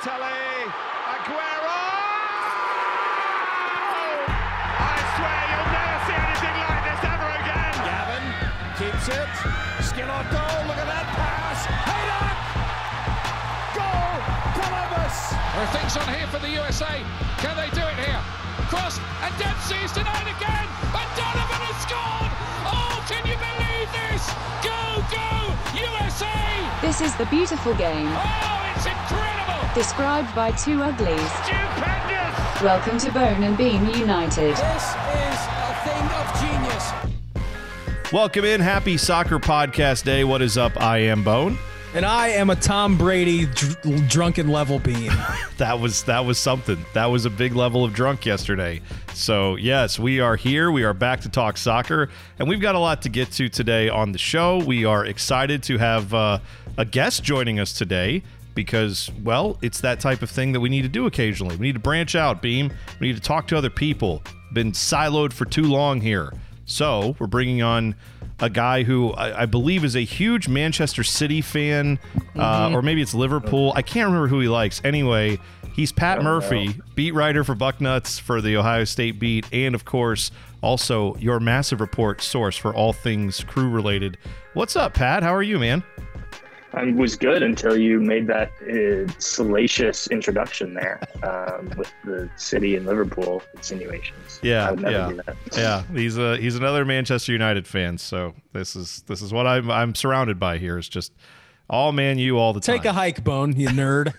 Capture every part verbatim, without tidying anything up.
Balotelli, Aguero! I swear you'll never see anything like this ever again! Gavin keeps it. Schelotto, look at that pass. Haydock! Goal! Columbus! There are things on here for the U S A. Can they do it here? Cross, and Dempsey's denied again! And Donovan has scored! Oh, can you believe this? Go, go, U S A! This is the beautiful game. Oh, it's incredible! Described by two uglies. Stupendous! Welcome to Bone and Beam United. This is a thing of genius. Welcome in. Happy Soccer Podcast Day. What is up? I am Bone. And I am a Tom Brady dr- drunken level being. That was that was something. That was a big level of drunk yesterday. So, yes, we are here. We are back to talk soccer, and we've got a lot to get to today on the show. We are excited to have uh, a guest joining us today because, well, it's that type of thing that we need to do occasionally. We need to branch out, Beam. We need to talk to other people. Been siloed for too long here. So, we're bringing on a guy who I, I believe is a huge Manchester City fan, uh, mm-hmm. or maybe it's Liverpool. I can't remember who he likes. Anyway, he's Pat Murphy, know. beat writer for Bucknuts for the Ohio State beat, and of course, also your Massive Report source for all things crew related. What's up, Pat? How are you, man? I was good until you made that uh, salacious introduction there um, with the City and Liverpool insinuations. Yeah, I would never yeah, do that. yeah. He's a he's another Manchester United fan. So this is this is what I'm I'm surrounded by here. Is just all Man U all the time. Take a hike, Bone, you nerd.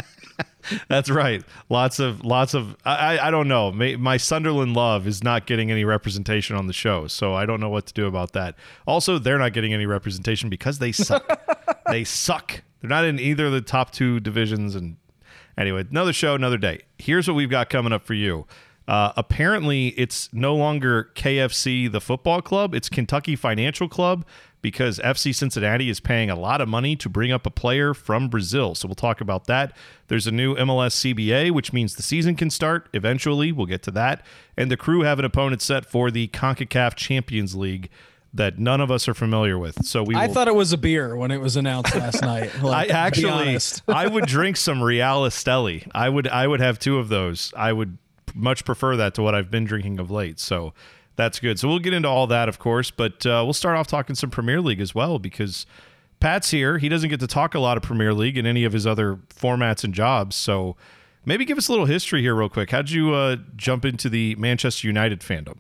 That's right. Lots of lots of I I don't know. My, my Sunderland love is not getting any representation on the show, so I don't know what to do about that. Also, they're not getting any representation because they suck. They suck. They're not in either of the top two divisions. And anyway, another show, another day. Here's what we've got coming up for you. Uh, apparently, it's no longer K F C, the football club. It's Kentucky Financial Club because F C Cincinnati is paying a lot of money to bring up a player from Brazil. So we'll talk about that. There's a new M L S C B A, which means the season can start eventually. We'll get to that. And the crew have an opponent set for the CONCACAF Champions League that none of us are familiar with. So we. I will... thought it was a beer when it was announced last night. Like, I actually, I would drink some Real Esteli. I would, I would have two of those. I would much prefer that to what I've been drinking of late. So that's good. So we'll get into all that, of course, but uh, we'll start off talking some Premier League as well because Pat's here. He doesn't get to talk a lot of Premier League in any of his other formats and jobs. So maybe give us a little history here real quick. How'd you uh, jump into the Manchester United fandom?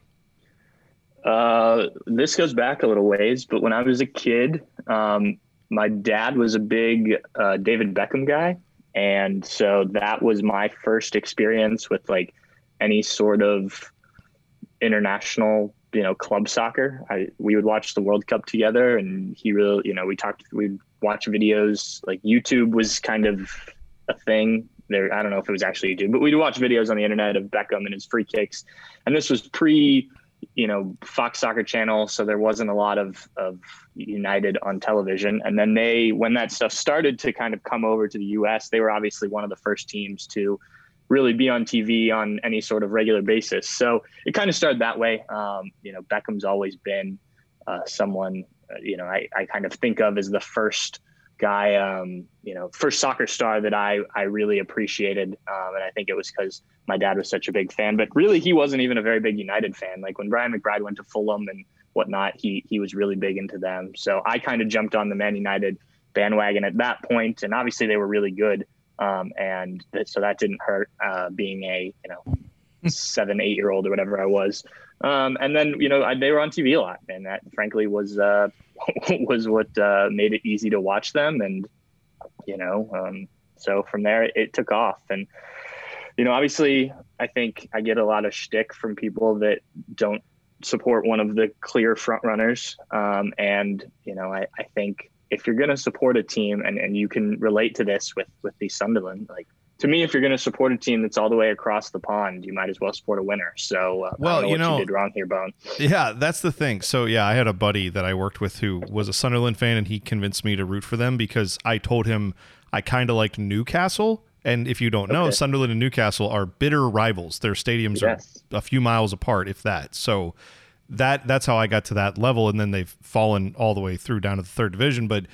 Uh, this goes back a little ways, but when I was a kid, um, my dad was a big uh, David Beckham guy. And so that was my first experience with like any sort of international, you know, club soccer. I, we would watch the World Cup together and he really, you know, we talked, we'd watch videos. Like YouTube was kind of a thing there. I don't know if it was actually YouTube, but we'd watch videos on the internet of Beckham and his free kicks. And this was pre, you know, Fox Soccer Channel. So there wasn't a lot of, of United on television. And then they, when that stuff started to kind of come over to the U S, they were obviously one of the first teams to really be on T V on any sort of regular basis. So it kind of started that way. Um, you know, Beckham's always been uh, someone, uh, you know, I, I kind of think of as the first guy, um, you know, first soccer star that I, I really appreciated. Um, and I think it was because my dad was such a big fan, but really he wasn't even a very big United fan. Like when Brian McBride went to Fulham and whatnot, he, he was really big into them. So I kind of jumped on the Man United bandwagon at that point, and obviously they were really good. Um, and th- so that didn't hurt, uh, being a, you know, seven, eight year old or whatever I was. Um, and then, you know, I, they were on T V a lot, and that frankly was, uh, was what, uh, made it easy to watch them. And, you know, um, so from there it, it took off. And, you know, obviously I think I get a lot of shtick from people that don't support one of the clear front runners. Um, and, you know, I, I think, if you're going to support a team, and, and you can relate to this with, with the Sunderland, like to me, if you're going to support a team that's all the way across the pond, you might as well support a winner. So, uh, well, I don't know you what know, you did wrong here, Bone. Yeah, that's the thing. So yeah, I had a buddy that I worked with who was a Sunderland fan, and he convinced me to root for them because I told him I kind of liked Newcastle. And if you don't know, okay. Sunderland and Newcastle are bitter rivals. Their stadiums yes. are a few miles apart, if that. So That that's how I got to that level, and then they've fallen all the way through down to the third division. But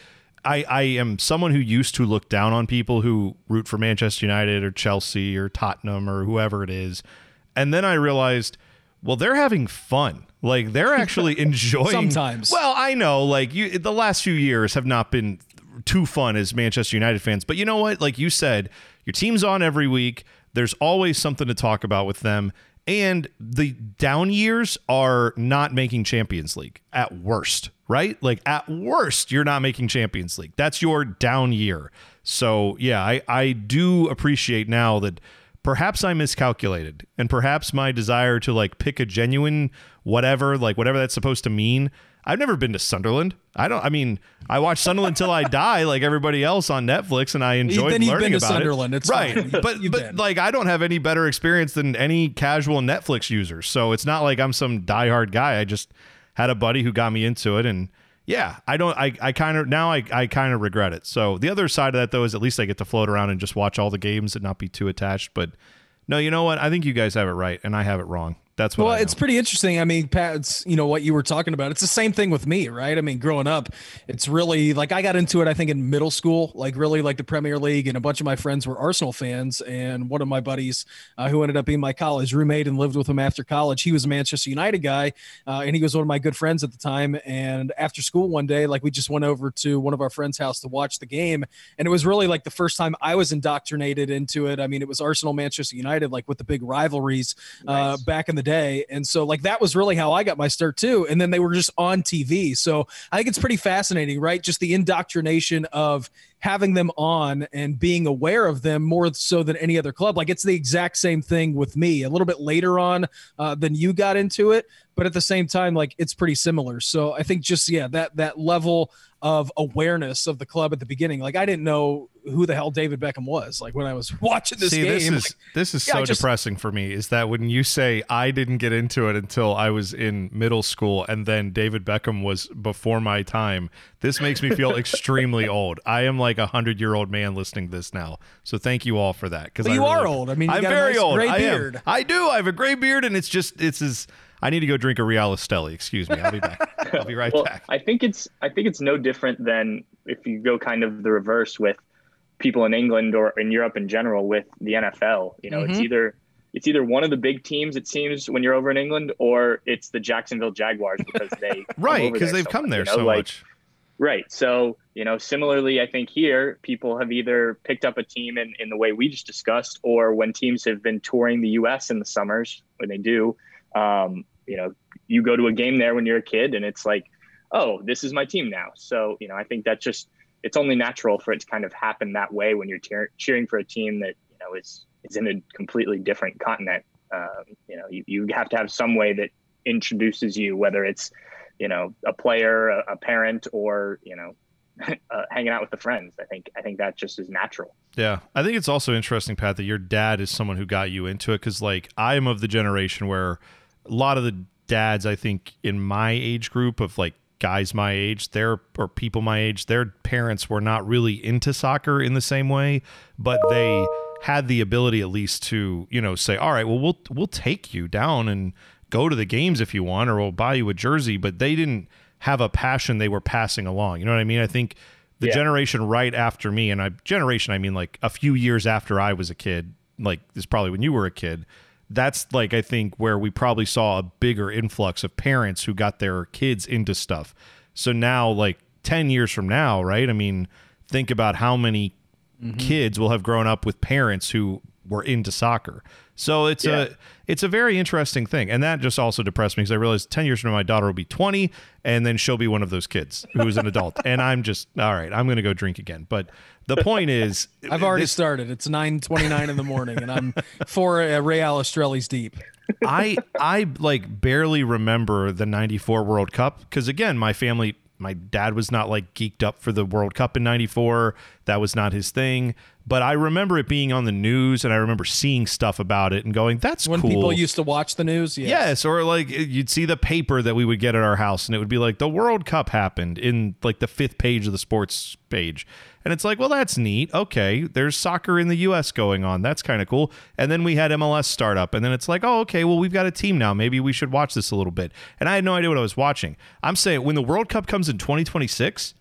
I, I am someone who used to look down on people who root for Manchester United or Chelsea or Tottenham or whoever it is. And then I realized, well, they're having fun. Like, they're actually enjoying. Sometimes. Well, I know, like, you, the last few years have not been too fun as Manchester United fans. But you know what? Like you said, your team's on every week. There's always something to talk about with them. And the down years are not making Champions League at worst, right? Like at worst, you're not making Champions League. That's your down year. So yeah, I, I do appreciate now that perhaps I miscalculated, and perhaps my desire to like pick a genuine whatever, like whatever that's supposed to mean. I've never been to Sunderland. I don't. I mean, I watch Sunderland Till I Die, like everybody else on Netflix, and I enjoyed then you've learning been to about Sunderland. it. It's right, fine. but You've but been. like I don't have any better experience than any casual Netflix user. So it's not like I'm some diehard guy. I just had a buddy who got me into it, and yeah, I don't. I I kind of now I I kind of regret it. So the other side of that though is at least I get to float around and just watch all the games and not be too attached. But no, you know what? I think you guys have it right, and I have it wrong. That's what well, I know. it's pretty interesting. I mean, Pat, it's, you know, what you were talking about. It's the same thing with me, right? I mean, growing up, it's really like I got into it, I think, in middle school, like really like the Premier League. And a bunch of my friends were Arsenal fans. And one of my buddies uh, who ended up being my college roommate and lived with him after college, he was a Manchester United guy. Uh, and he was one of my good friends at the time. And after school one day, like we just went over to one of our friends' house to watch the game. And it was really like the first time I was indoctrinated into it. I mean, it was Arsenal, Manchester United, like with the big rivalries uh, nice. back in the day. And so like that was really how I got my start too. And then they were just on T V. So I think it's pretty fascinating, right? Just the indoctrination of having them on and being aware of them more so than any other club. Like it's the exact same thing with me a little bit later on uh, than you got into it. But at the same time, like it's pretty similar. So I think just, yeah, that, that level of awareness of the club at the beginning. Like I didn't know who the hell David Beckham was. Like when I was watching this See, game, this is, like, this is yeah, so just, depressing for me is that when you say I didn't get into it until I was in middle school and then David Beckham was before my time, this makes me feel extremely old. I am like a hundred year old man listening to this now. So thank you all for that. Cause but I you really, are old. I mean, you I'm got very a nice old. gray I beard. am. I do. I have a gray beard and it's just, it's as, I need to go drink a Real Esteli. Excuse me. I'll be back. I'll be right well, back. I think it's I think it's no different than if you go kind of the reverse with people in England or in Europe in general with the N F L. You know, Mm-hmm. it's either it's either one of the big teams, it seems, when you're over in England, or it's the Jacksonville Jaguars because they right because they've so come much, there you know? so like, much. Right. So, you know, similarly, I think here people have either picked up a team in, in the way we just discussed, or when teams have been touring the U S in the summers, when they do, um, you know, you go to a game there when you're a kid and it's like, oh, this is my team now. So, you know, I think that just, it's only natural for it to kind of happen that way when you're tear- cheering for a team that, you know, is, is in a completely different continent. Um, you know, you, you have to have some way that introduces you, whether it's, you know, a player, a, a parent, or, you know, uh, hanging out with the friends. I think, I think that just is natural. Yeah. I think it's also interesting, Pat, that your dad is someone who got you into it. Cause like I am of the generation where a lot of the dads, I think in my age group of like guys my age, their or people my age, their parents were not really into soccer in the same way, but they had the ability at least to, you know, say, all right, well, we'll, we'll take you down and go to the games if you want, or we'll buy you a jersey, but they didn't have a passion they were passing along. You know what I mean? I think the Yeah. generation right after me, and I generation, I mean like a few years after I was a kid, like this is probably when you were a kid, that's like, I think where we probably saw a bigger influx of parents who got their kids into stuff. So now like ten years from now, right? I mean, think about how many mm-hmm. kids will have grown up with parents who were into soccer. So it's Yeah. a it's a very interesting thing. And that just also depressed me because I realized ten years from now, my daughter will be twenty and then she'll be one of those kids who's an adult. And I'm just, all right, I'm going to go drink again. But the point is, I've already this, started. It's nine twenty-nine in the morning, and I'm four uh, Real Estrellas deep. I I like barely remember the ninety-four World Cup because again, my family, my dad was not like geeked up for the World Cup in ninety-four. That was not his thing. But I remember it being on the news, and I remember seeing stuff about it and going, "That's when cool." people used to watch the news. Yes. yes, or like you'd see the paper that we would get at our house, and it would be like the World Cup happened in like the fifth page of the sports page. And it's like, well, that's neat. Okay, there's soccer in the U S going on. That's kind of cool. And then we had M L S start up. And then it's like, oh, okay, well, we've got a team now. Maybe we should watch this a little bit. And I had no idea what I was watching. I'm saying when the World Cup comes in twenty twenty-six,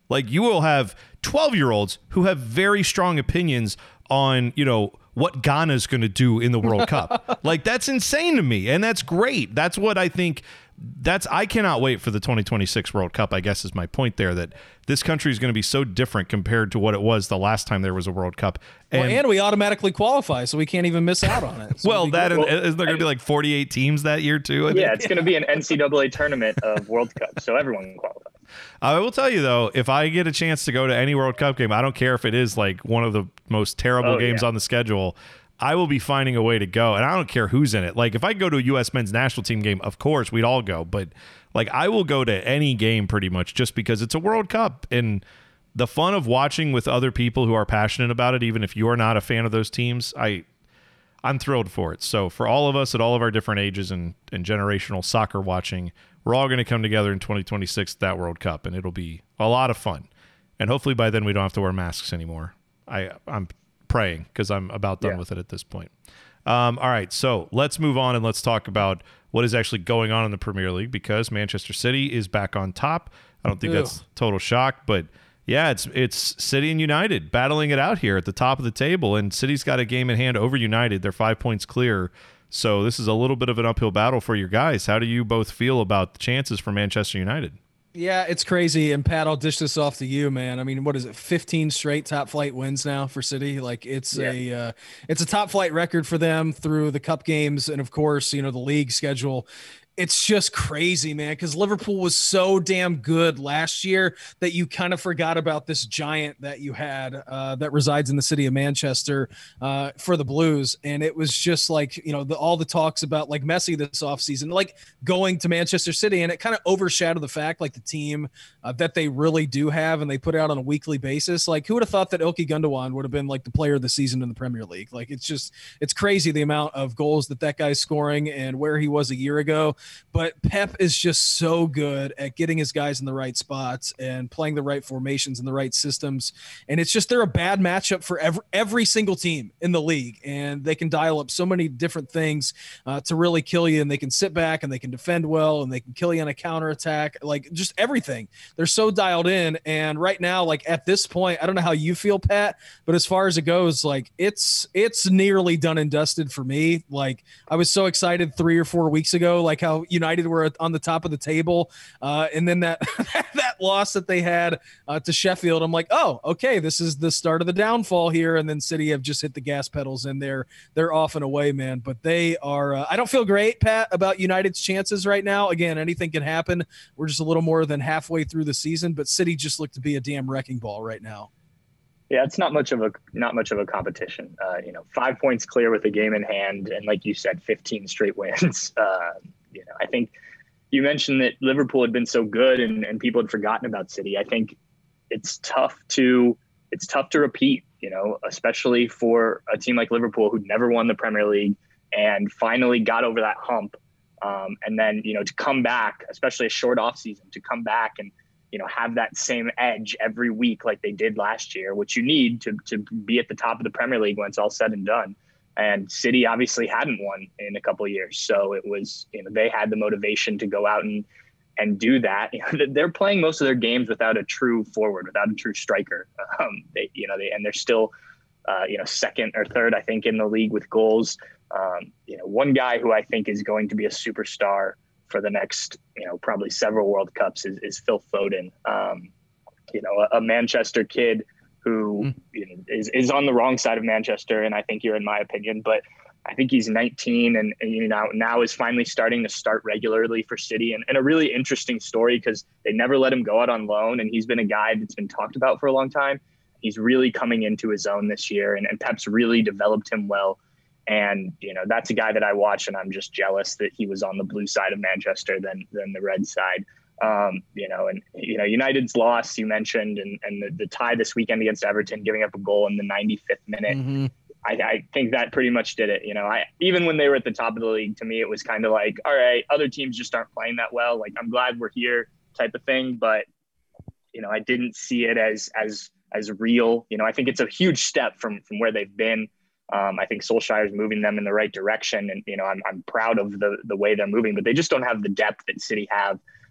Like you will have twelve year olds who have very strong opinions on, you know, what Ghana is going to do in the World Cup. Like that's insane to me. And that's great. That's what I think that's, I cannot wait for the twenty twenty-six World Cup, I guess is my point there, that this country is going to be so different compared to what it was the last time there was a World Cup. And, well, and we automatically qualify, so we can't even miss out on it. So well, that well, is there going to be like forty-eight teams that year too? Yeah, it's going to be an N C double A tournament of World Cup, so everyone qualifies. I will tell you though, if I get a chance to go to any World Cup game, I don't care if it is like one of the most terrible oh, games yeah. on the schedule. I will be finding a way to go, and I don't care who's in it. Like if I go to a U S men's national team game, of course we'd all go, but like I will go to any game pretty much just because it's a World Cup, and the fun of watching with other people who are passionate about it, even if you're not a fan of those teams, I I'm thrilled for it. So for all of us at all of our different ages and, and generational soccer watching, we're all going to come together in twenty twenty-six at that World Cup, and it'll be a lot of fun. And hopefully by then we don't have to wear masks anymore. I, I'm praying because I'm about done yeah. with it at this point. Um, all right, so let's move on and let's talk about what is actually going on in the Premier League, because Manchester City is back on top. I don't think Ew. that's total shock, but yeah, it's it's City and United battling it out here at the top of the table, and City's got a game in hand over United. They're five points clear. So this is a little bit of an uphill battle for your guys. How do you both feel about the chances for Manchester United? Yeah, it's crazy. And Pat, I'll dish this off to you, man. I mean, what is it? fifteen straight top flight wins now for City. Like it's yeah. a, uh, it's a top flight record for them through the cup games. And of course, you know, the league schedule. It's just crazy, man, because Liverpool was so damn good last year that you kind of forgot about this giant that you had uh, that resides in the city of Manchester uh, for the Blues. And it was just like, you know, the, all the talks about like Messi this offseason, like going to Manchester City. And it kind of overshadowed the fact, like the team uh, that they really do have and they put out on a weekly basis. Like who would have thought that Ilkay Gundogan would have been like the player of the season in the Premier League? Like it's just, it's crazy the amount of goals that that guy's scoring and where he was a year ago. But Pep is just so good at getting his guys in the right spots and playing the right formations and the right systems. And it's just they're a bad matchup for every, every single team in the league. And they can dial up so many different things uh, to really kill you. And they can sit back and they can defend well and they can kill you on a counterattack, like just everything. They're so dialed in. And right now, like at this point, I don't know how you feel, Pat, but as far as it goes, like it's it's nearly done and dusted for me. Like I was so excited three or four weeks ago, like how United were on the top of the table. Uh, and then that, that loss that they had uh, to Sheffield, I'm like, oh, okay, this is the start of the downfall here. And then City have just hit the gas pedals and they're, they're off and away, man. But they are, uh, I don't feel great, Pat, about United's chances right now. Again, anything can happen. We're just a little more than halfway through the season, but City just look to be a damn wrecking ball right now. Yeah, it's not much of a not much of a competition. Uh, you know, five points clear with the game in hand, and like you said, fifteen straight wins. Uh, you know, I think you mentioned that Liverpool had been so good, and, and people had forgotten about City. I think it's tough to it's tough to repeat. You know, especially for a team like Liverpool who'd never won the Premier League and finally got over that hump, um, and then you know to come back, especially a short off season, to come back and you know, have that same edge every week like they did last year, which you need to to be at the top of the Premier League when it's all said and done. And City obviously hadn't won in a couple of years. So it was, you know, they had the motivation to go out and and do that. You know, they're playing most of their games without a true forward, without a true striker. Um, they, you know, they, and they're still, uh, you know, second or third, I think, in the league with goals. Um, you know, one guy who I think is going to be a superstar for the next, you know, probably several World Cups is, is Phil Foden. Um, you know, a, a Manchester kid who mm. you know, is, is on the wrong side of Manchester. And I think you're in my opinion, but I think he's nineteen and, and you know, now is finally starting to start regularly for City, and, and a really interesting story because they never let him go out on loan. And he's been a guy that's been talked about for a long time. He's really coming into his own this year, and, and Pep's really developed him well. And, you know, that's a guy that I watch, and I'm just jealous that he was on the blue side of Manchester than than the red side. Um, you know, and, you know, United's loss, you mentioned, and, and the, the tie this weekend against Everton, giving up a goal in the ninety-fifth minute. Mm-hmm. I, I think that pretty much did it. You know, I even when they were at the top of the league, to me, it was kind of like, all right, other teams just aren't playing that well. Like, I'm glad we're here type of thing. But, you know, I didn't see it as as as real. You know, I think it's a huge step from from where they've been. Um, I think Solskjaer is moving them in the right direction, and you know I'm I'm proud of the the way they're moving, but they just don't have the depth that City have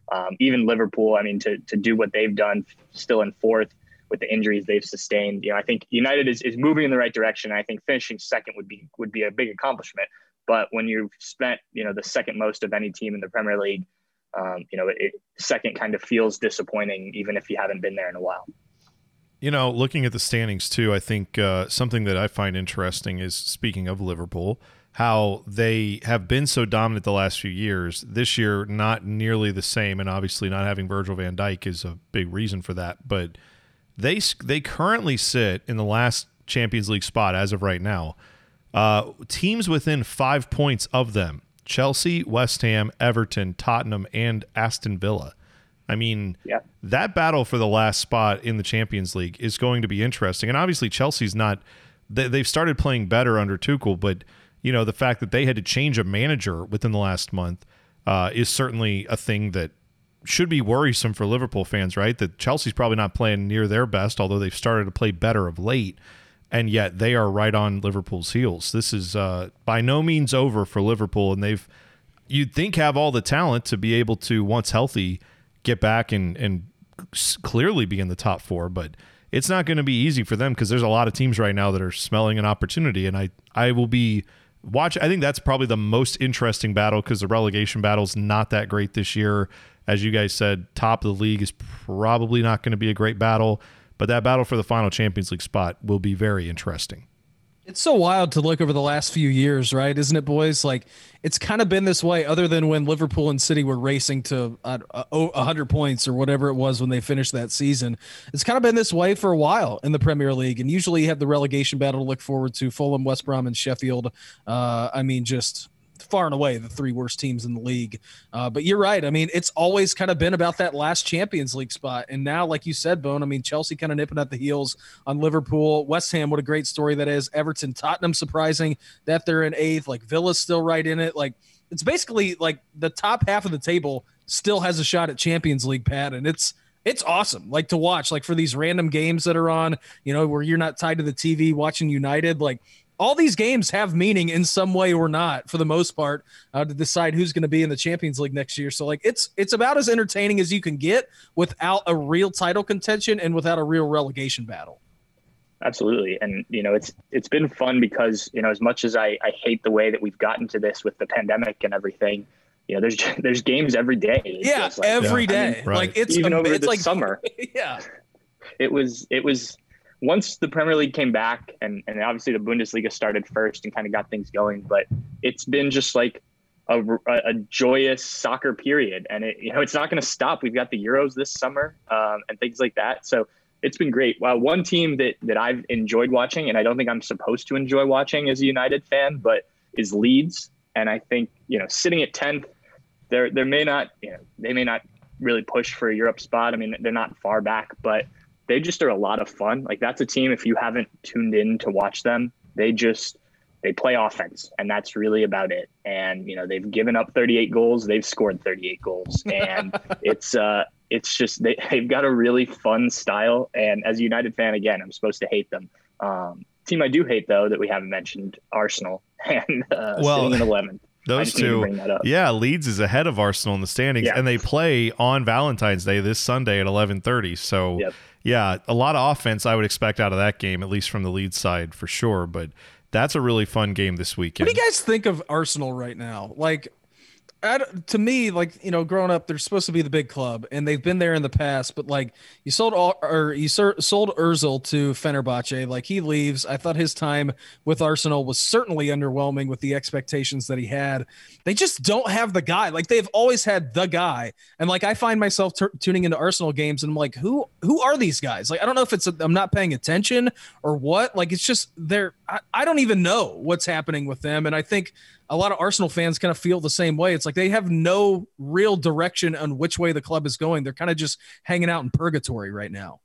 Um, even Liverpool, I mean, to to do what they've done, still in fourth with the injuries they've sustained, you know, I think United is, is moving in the right direction. I think finishing second would be would be a big accomplishment. But when you've spent, you know, the second most of any team in the Premier League, um, you know, it, second kind of feels disappointing, even if you haven't been there in a while. You know, looking at the standings too, I think uh, something that I find interesting is, speaking of Liverpool, how they have been so dominant the last few years. This year, not nearly the same, and obviously not having Virgil van Dijk is a big reason for that. But they they currently sit in the last Champions League spot as of right now. Uh, teams within five points of them: Chelsea, West Ham, Everton, Tottenham, and Aston Villa. I mean, yeah. that battle for the last spot in the Champions League is going to be interesting. And obviously, Chelsea's not they, – they've started playing better under Tuchel, but, you know, the fact that they had to change a manager within the last month uh, is certainly a thing that should be worrisome for Liverpool fans, right? That Chelsea's probably not playing near their best, although they've started to play better of late, and yet they are right on Liverpool's heels. This is uh, by no means over for Liverpool, and they've – you'd think have all the talent to be able to, once healthy – get back and and clearly be in the top four, but it's not going to be easy for them because there's a lot of teams right now that are smelling an opportunity, and I I will be watch. I think that's probably the most interesting battle because the relegation battle's not that great this year. As you guys said, top of the league is probably not going to be a great battle, but that battle for the final Champions League spot will be very interesting. It's so wild to look over the last few years, right? Isn't it, boys? Like, it's kind of been this way other than when Liverpool and City were racing to uh, one hundred points or whatever it was when they finished that season. It's kind of been this way for a while in the Premier League. And usually you have the relegation battle to look forward to. Fulham, West Brom, and Sheffield. Uh, I mean, just far and away the three worst teams in the league. Uh, but you're right. I mean, it's always kind of been about that last Champions League spot. And now, like you said, Bone, I mean, Chelsea kind of nipping at the heels on Liverpool. West Ham, what a great story that is. Everton, Tottenham, surprising that they're in eighth. Like, Villa's still right in it. Like, it's basically like the top half of the table still has a shot at Champions League, Pat. And it's, it's awesome, like, to watch, like, for these random games that are on, you know, where you're not tied to the T V watching United. Like, all these games have meaning in some way or not, for the most part, uh, to decide who's going to be in the Champions League next year. So, like, it's it's about as entertaining as you can get without a real title contention and without a real relegation battle. Absolutely. And, you know, it's it's been fun because, you know, as much as I, I hate the way that we've gotten to this with the pandemic and everything, you know, there's there's games every day. Yeah, like. every yeah. day. I mean, right. Like, it's even over it's the like summer. Yeah. It was it was. Once the Premier League came back and, and obviously the Bundesliga started first and kind of got things going, but it's been just like a, a joyous soccer period. And it, you know, it's not going to stop. We've got the Euros this summer um, and things like that. So it's been great. Well, one team that, that I've enjoyed watching, and I don't think I'm supposed to enjoy watching as a United fan, but is Leeds. And I think, you know, sitting at tenth, they're, they may not, you know, they may not really push for a Europe spot. I mean, they're not far back, but they just are a lot of fun. Like, that's a team, if you haven't tuned in to watch them, they just, they play offense, and that's really about it. And, you know, they've given up thirty-eight goals. They've scored thirty-eight goals. And it's, uh, it's just, they, they've got a really fun style. And as a United fan, again, I'm supposed to hate them. Um, team I do hate, though, that we haven't mentioned, Arsenal, and uh, well, sitting in eleventh. Those two, yeah, Leeds is ahead of Arsenal in the standings, yeah. and they play on Valentine's Day this Sunday at eleven thirty. So, yep. yeah, a lot of offense I would expect out of that game, at least from the Leeds side for sure. But that's a really fun game this weekend. What do you guys think of Arsenal right now? Like, I, to me, like, you know, growing up, they're supposed to be the big club, and they've been there in the past. But like, you sold all, or you sold Özil to Fenerbahce. Like, he leaves. I thought his time with Arsenal was certainly underwhelming with the expectations that he had. They just don't have the guy. Like, they've always had the guy, and like, I find myself t- tuning into Arsenal games, and I'm like, who who are these guys? Like, I don't know if it's a, I'm not paying attention or what. Like, it's just they're. I, I don't even know what's happening with them, and I think a lot of Arsenal fans kind of feel the same way. It's like they have no real direction on which way the club is going. They're kind of just hanging out in purgatory right now.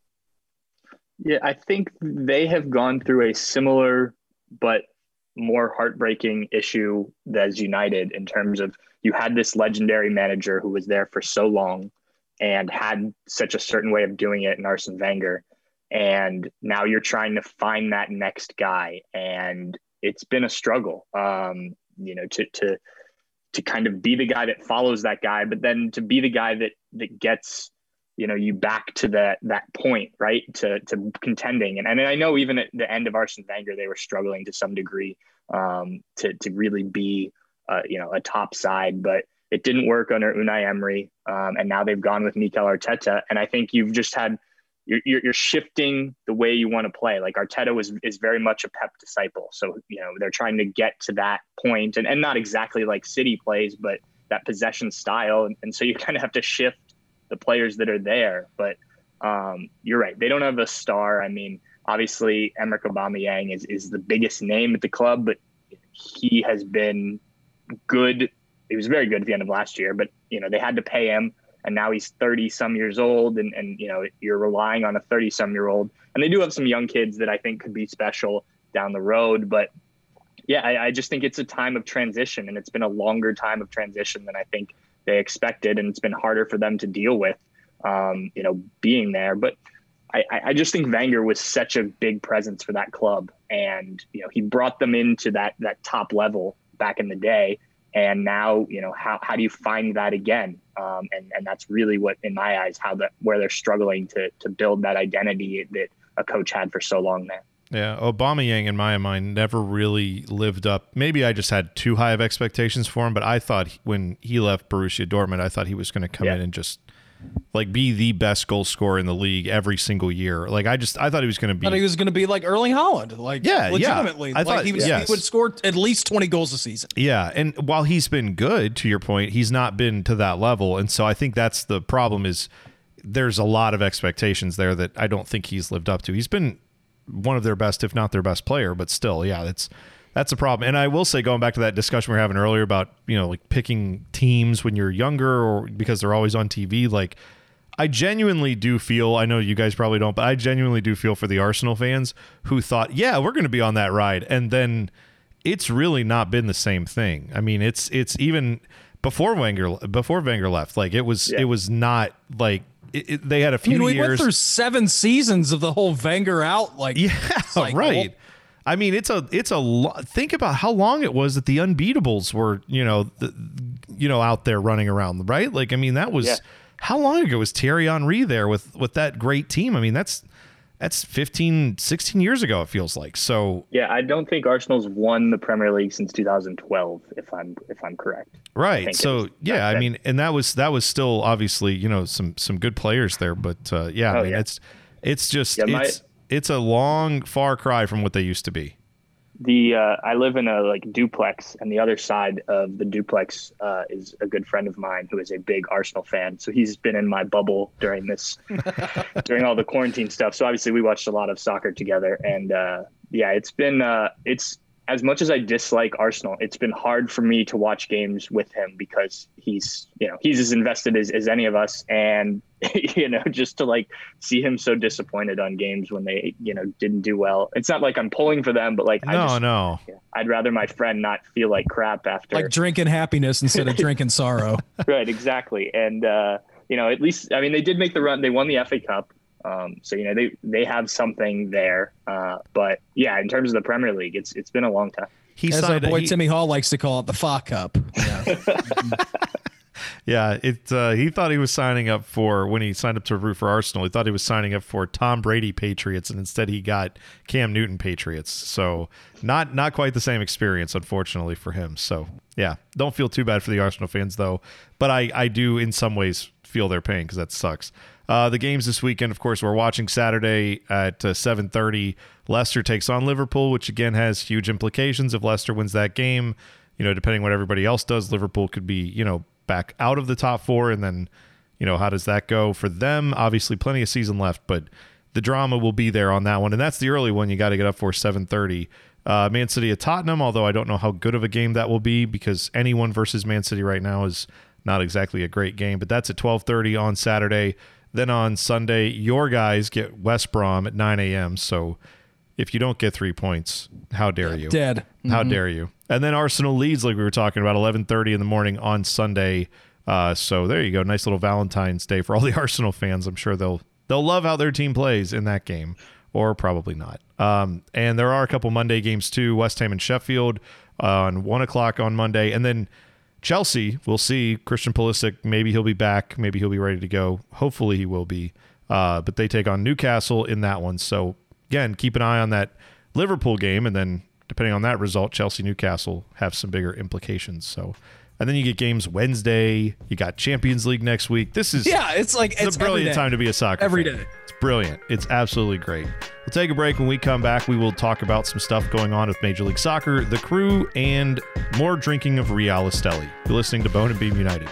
Yeah, I think they have gone through a similar but more heartbreaking issue as United, in terms of, you had this legendary manager who was there for so long and had such a certain way of doing it in Arsene Wenger. And now you're trying to find that next guy. And it's been a struggle. Um, you know, to, to, to kind of be the guy that follows that guy, but then to be the guy that that gets, you know, you back to that that point, right, to to contending. And, and I know even at the end of Arsene Wenger, they were struggling to some degree um, to to really be, uh, you know, a top side, but it didn't work under Unai Emery, um, and now they've gone with Mikel Arteta. And I think you've just had you're you're, you're shifting the way you want to play. Like Arteta was is very much a Pep disciple, so you know they're trying to get to that point, and and not exactly like City plays, but that possession style, and, and so you kind of have to shift the players that are there. But um, you're right, they don't have a star. I mean, obviously Emerick Aubameyang is is the biggest name at the club, but he has been good. He was very good at the end of last year, but you know they had to pay him, and now he's thirty some years old, and and you know you're relying on a thirty some year old, and they do have some young kids that I think could be special down the road. But yeah, I, I just think it's a time of transition, and it's been a longer time of transition than I think they expected, and it's been harder for them to deal with, um, you know, being there. But I, I just think Wenger was such a big presence for that club, and you know he brought them into that that top level back in the day. And now, you know, how, how do you find that again? Um, and, and that's really what, in my eyes, how that where they're struggling to to build that identity that a coach had for so long there. Yeah, Aubameyang, in my mind, never really lived up. Maybe I just had too high of expectations for him, but I thought when he left Borussia Dortmund, I thought he was going to come yeah. in and just like be the best goal scorer in the league every single year. Like I just, I thought he was going to be. I thought he was going to be like Erling Haaland, like yeah, legitimately. Yeah. I like thought he, was, yes. he would score at least twenty goals a season. Yeah, and while he's been good, to your point, he's not been to that level, and so I think that's the problem. Is there's a lot of expectations there that I don't think he's lived up to. He's been one of their best, if not their best player, but still, yeah, that's. That's a problem. And I will say, going back to that discussion we were having earlier about, you know, like picking teams when you're younger or because they're always on T V, like I genuinely do feel, I know you guys probably don't, but I genuinely do feel for the Arsenal fans who thought, yeah, we're going to be on that ride. And then it's really not been the same thing. I mean, it's it's even before Wenger before Wenger left, like it was yeah. it was not like it, it, they had a few I mean, we years. went through seven seasons of the whole Wenger out, like yeah, cycle. right. I mean, it's a it's a lo- think about how long it was that the Unbeatables were, you know, the, you know, out there running around, right? Like, I mean, that was yeah. how long ago was Thierry Henry there with with that great team? I mean, that's that's fifteen, sixteen years ago, it feels like. So yeah, I don't think Arsenal's won the Premier League since two thousand twelve, if I'm if I'm correct. Right. So yeah, I mean, and that was that was still obviously, you know, some some good players there, but uh, yeah, oh, I mean, yeah. it's it's just yeah, my, it's. It's a long, far cry from what they used to be. The uh, I live in a like duplex, and the other side of the duplex uh, is a good friend of mine who is a big Arsenal fan. So he's been in my bubble during this, during all the quarantine stuff. So obviously we watched a lot of soccer together, and uh, yeah, it's been uh, it's as much as I dislike Arsenal, it's been hard for me to watch games with him because he's you know he's as invested as, as any of us, and you know just to like see him so disappointed on games when they you know didn't do well. It's not like I'm pulling for them, but like no I just, no yeah, I'd rather my friend not feel like crap after like drinking happiness instead of drinking sorrow. Right, exactly. And uh, you know at least I mean they did make the run. They won the F A Cup. Um, so you know they they have something there, uh, but yeah, in terms of the Premier League, it's it's been a long time. He As our boy he, Timmy Hall likes to call it, the F A Cup. Yeah, yeah. It uh, he thought he was signing up for when he signed up to root for Arsenal. He thought he was signing up for Tom Brady Patriots, and instead he got Cam Newton Patriots. So not not quite the same experience, unfortunately for him. So yeah, don't feel too bad for the Arsenal fans though. But I I do in some ways feel their pain because that sucks. Uh, the games this weekend, of course, we're watching Saturday at uh, seven thirty. Leicester takes on Liverpool, which again has huge implications. If Leicester wins that game, you know, depending on what everybody else does, Liverpool could be, you know, back out of the top four. And then, you know, how does that go for them? Obviously, plenty of season left, but the drama will be there on that one. And that's the early one you got to get up for, seven thirty. Uh, Man City at Tottenham, although I don't know how good of a game that will be because anyone versus Man City right now is not exactly a great game. But that's at twelve thirty on Saturday. Then on Sunday, your guys get West Brom at nine a.m. So if you don't get three points, how dare you? Dead. Mm-hmm. How dare you? And then Arsenal leads, like we were talking about, eleven thirty in the morning on Sunday. Uh, so there you go. Nice little Valentine's Day for all the Arsenal fans. I'm sure they'll they'll love how their team plays in that game, or probably not. Um, and there are a couple Monday games too. West Ham and Sheffield uh, on one o'clock on Monday, and then Chelsea, we'll see. Christian Pulisic, maybe he'll be back. Maybe he'll be ready to go. Hopefully he will be. Uh, but they take on Newcastle in that one. So, again, keep an eye on that Liverpool game. And then, depending on that result, Chelsea-Newcastle have some bigger implications. So, and then you get games Wednesday. You got Champions League next week. This is yeah, it's like it's, it's a brilliant time to be a soccer every fan. day. It's brilliant. It's absolutely great. We'll take a break. When we come back, we will talk about some stuff going on with Major League Soccer, the crew, and more drinking of Real Esteli. You're listening to Bone and Beam United.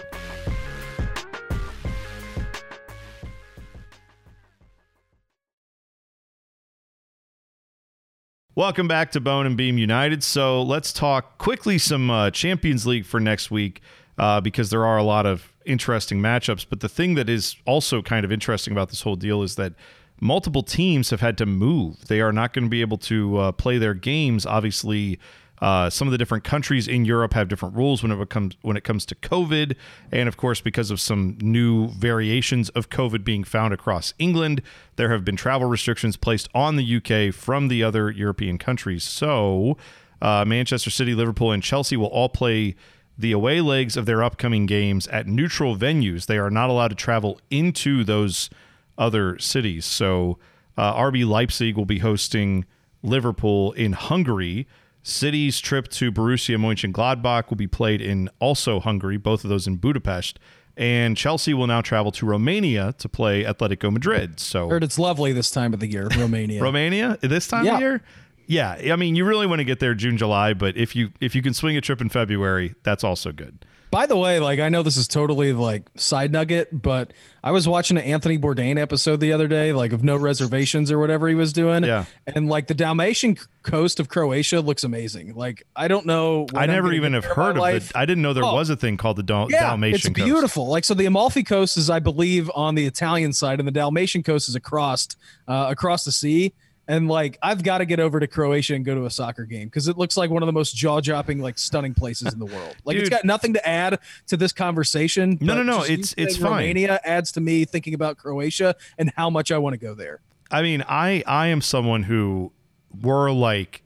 Welcome back to Bone and Beam United. So let's talk quickly some uh, Champions League for next week uh, because there are a lot of interesting matchups. But the thing that is also kind of interesting about this whole deal is that multiple teams have had to move. They are not going to be able to uh, play their games. Obviously, uh, some of the different countries in Europe have different rules when it comes when it comes to COVID, and of course, because of some new variations of COVID being found across England, there have been travel restrictions placed on the U K from the other European countries. So, uh, Manchester City, Liverpool, and Chelsea will all play the away legs of their upcoming games at neutral venues. They are not allowed to travel into those other cities. So uh, R B Leipzig will be hosting Liverpool in Hungary. City's trip to Borussia Mönchengladbach will be played in also Hungary, both of those in Budapest. And Chelsea will now travel to Romania to play Atletico Madrid. So Heard it's lovely this time of the year, Romania. Romania this time Yeah. of year? Yeah, I mean, you really want to get there June, July, but if you if you can swing a trip in February, that's also good. By the way, like I know this is totally like side nugget, but I was watching an Anthony Bourdain episode the other day, like of No Reservations or whatever he was doing. Yeah. And like the Dalmatian coast of Croatia looks amazing. Like I don't know. when I I'm never gonna even get have there in heard my of life. it. I didn't know there Oh. was a thing called the Dal- Yeah, Dalmatian it's coast. beautiful. Like so, the Amalfi Coast is, I believe, on the Italian side, and the Dalmatian Coast is across, uh, across the sea. And like, I've got to get over to Croatia and go to a soccer game because it looks like one of the most jaw-dropping, like stunning places in the world. Like, Dude. it's got nothing to add to this conversation. No, but no, no, just you it's- it's saying fine. Romania adds to me thinking about Croatia and how much I want to go there. I mean, I I am someone who were like,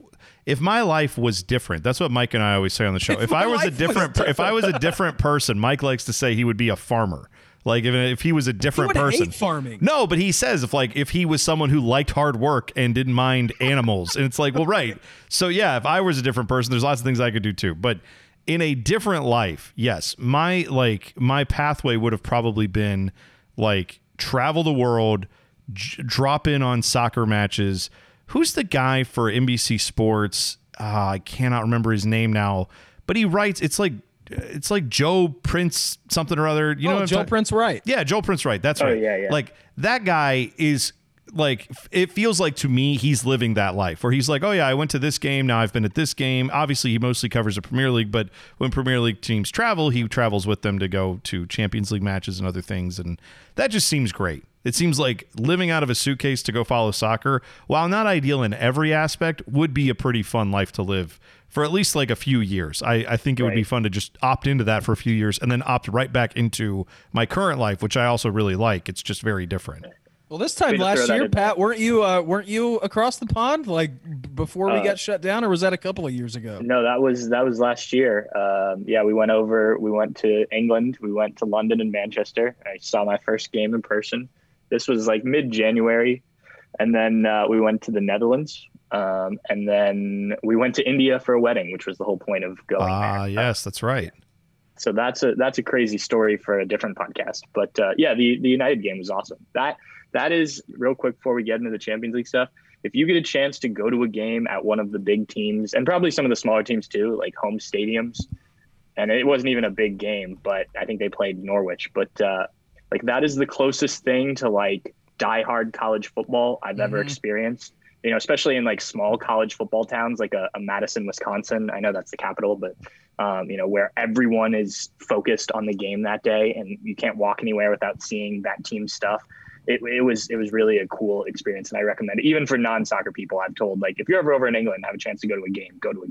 if my life was different, that's what Mike and I always say on the show. If, If I my was a life was different, per- if I was a different. different person, Mike likes to say he would be a farmer. Like if, if he was a different would hate person, farming. No, but he says if like if he was someone who liked hard work and didn't mind animals, and it's like, well, right. So yeah, if I was a different person, there's lots of things I could do too. But in a different life, yes, my like my pathway would have probably been like travel the world, j- drop in on soccer matches. Who's the guy for N B C Sports? Uh, I cannot remember his name now, but he writes. It's like it's like Joe Prince something or other. You know, oh, what I'm Joe talking- Prince, right? Yeah, Joel Prince Wright. That's Oh, right. yeah, yeah. Like that guy is like, it feels like to me he's living that life where he's like, oh yeah, I went to this game, now I've been at this game. Obviously, he mostly covers the Premier League, but when Premier League teams travel, he travels with them to go to Champions League matches and other things, and that just seems great. It seems like living out of a suitcase to go follow soccer, while not ideal in every aspect, would be a pretty fun life to live for at least like a few years. I, I think it would be Right. fun to just opt into that for a few years and then opt right back into my current life, which I also really like. It's just very different. Well, this time Way to throw last that year, in there. Pat, weren't you uh, weren't you across the pond like b- before we Uh, got shut down, or was that a couple of years ago? No, that was that was last year. Um, yeah, we went over. We went to England. We went to London and Manchester. I saw my first game in person. This was like mid-January, and then uh, we went to the Netherlands, um, and then we went to India for a wedding, which was the whole point of going Ah, there. yes, that's right. So that's a that's a crazy story for a different podcast. But uh, yeah, the the United game was awesome. That that is real quick before we get into the Champions League stuff. If you get a chance to go to a game at one of the big teams, and probably some of the smaller teams too, like home stadiums, and it wasn't even a big game, but I think they played Norwich. But uh, like that is the closest thing to like diehard college football I've ever Mhm. experienced. You know, especially in like small college football towns like a, a Madison, Wisconsin. I know that's the capital, but um, you know, where everyone is focused on the game that day, and you can't walk anywhere without seeing that team stuff. It, it was it was really a cool experience, and I recommend it. Even for non-soccer people, I've told like if you're ever over in England and have a chance to go to a game, go to a game.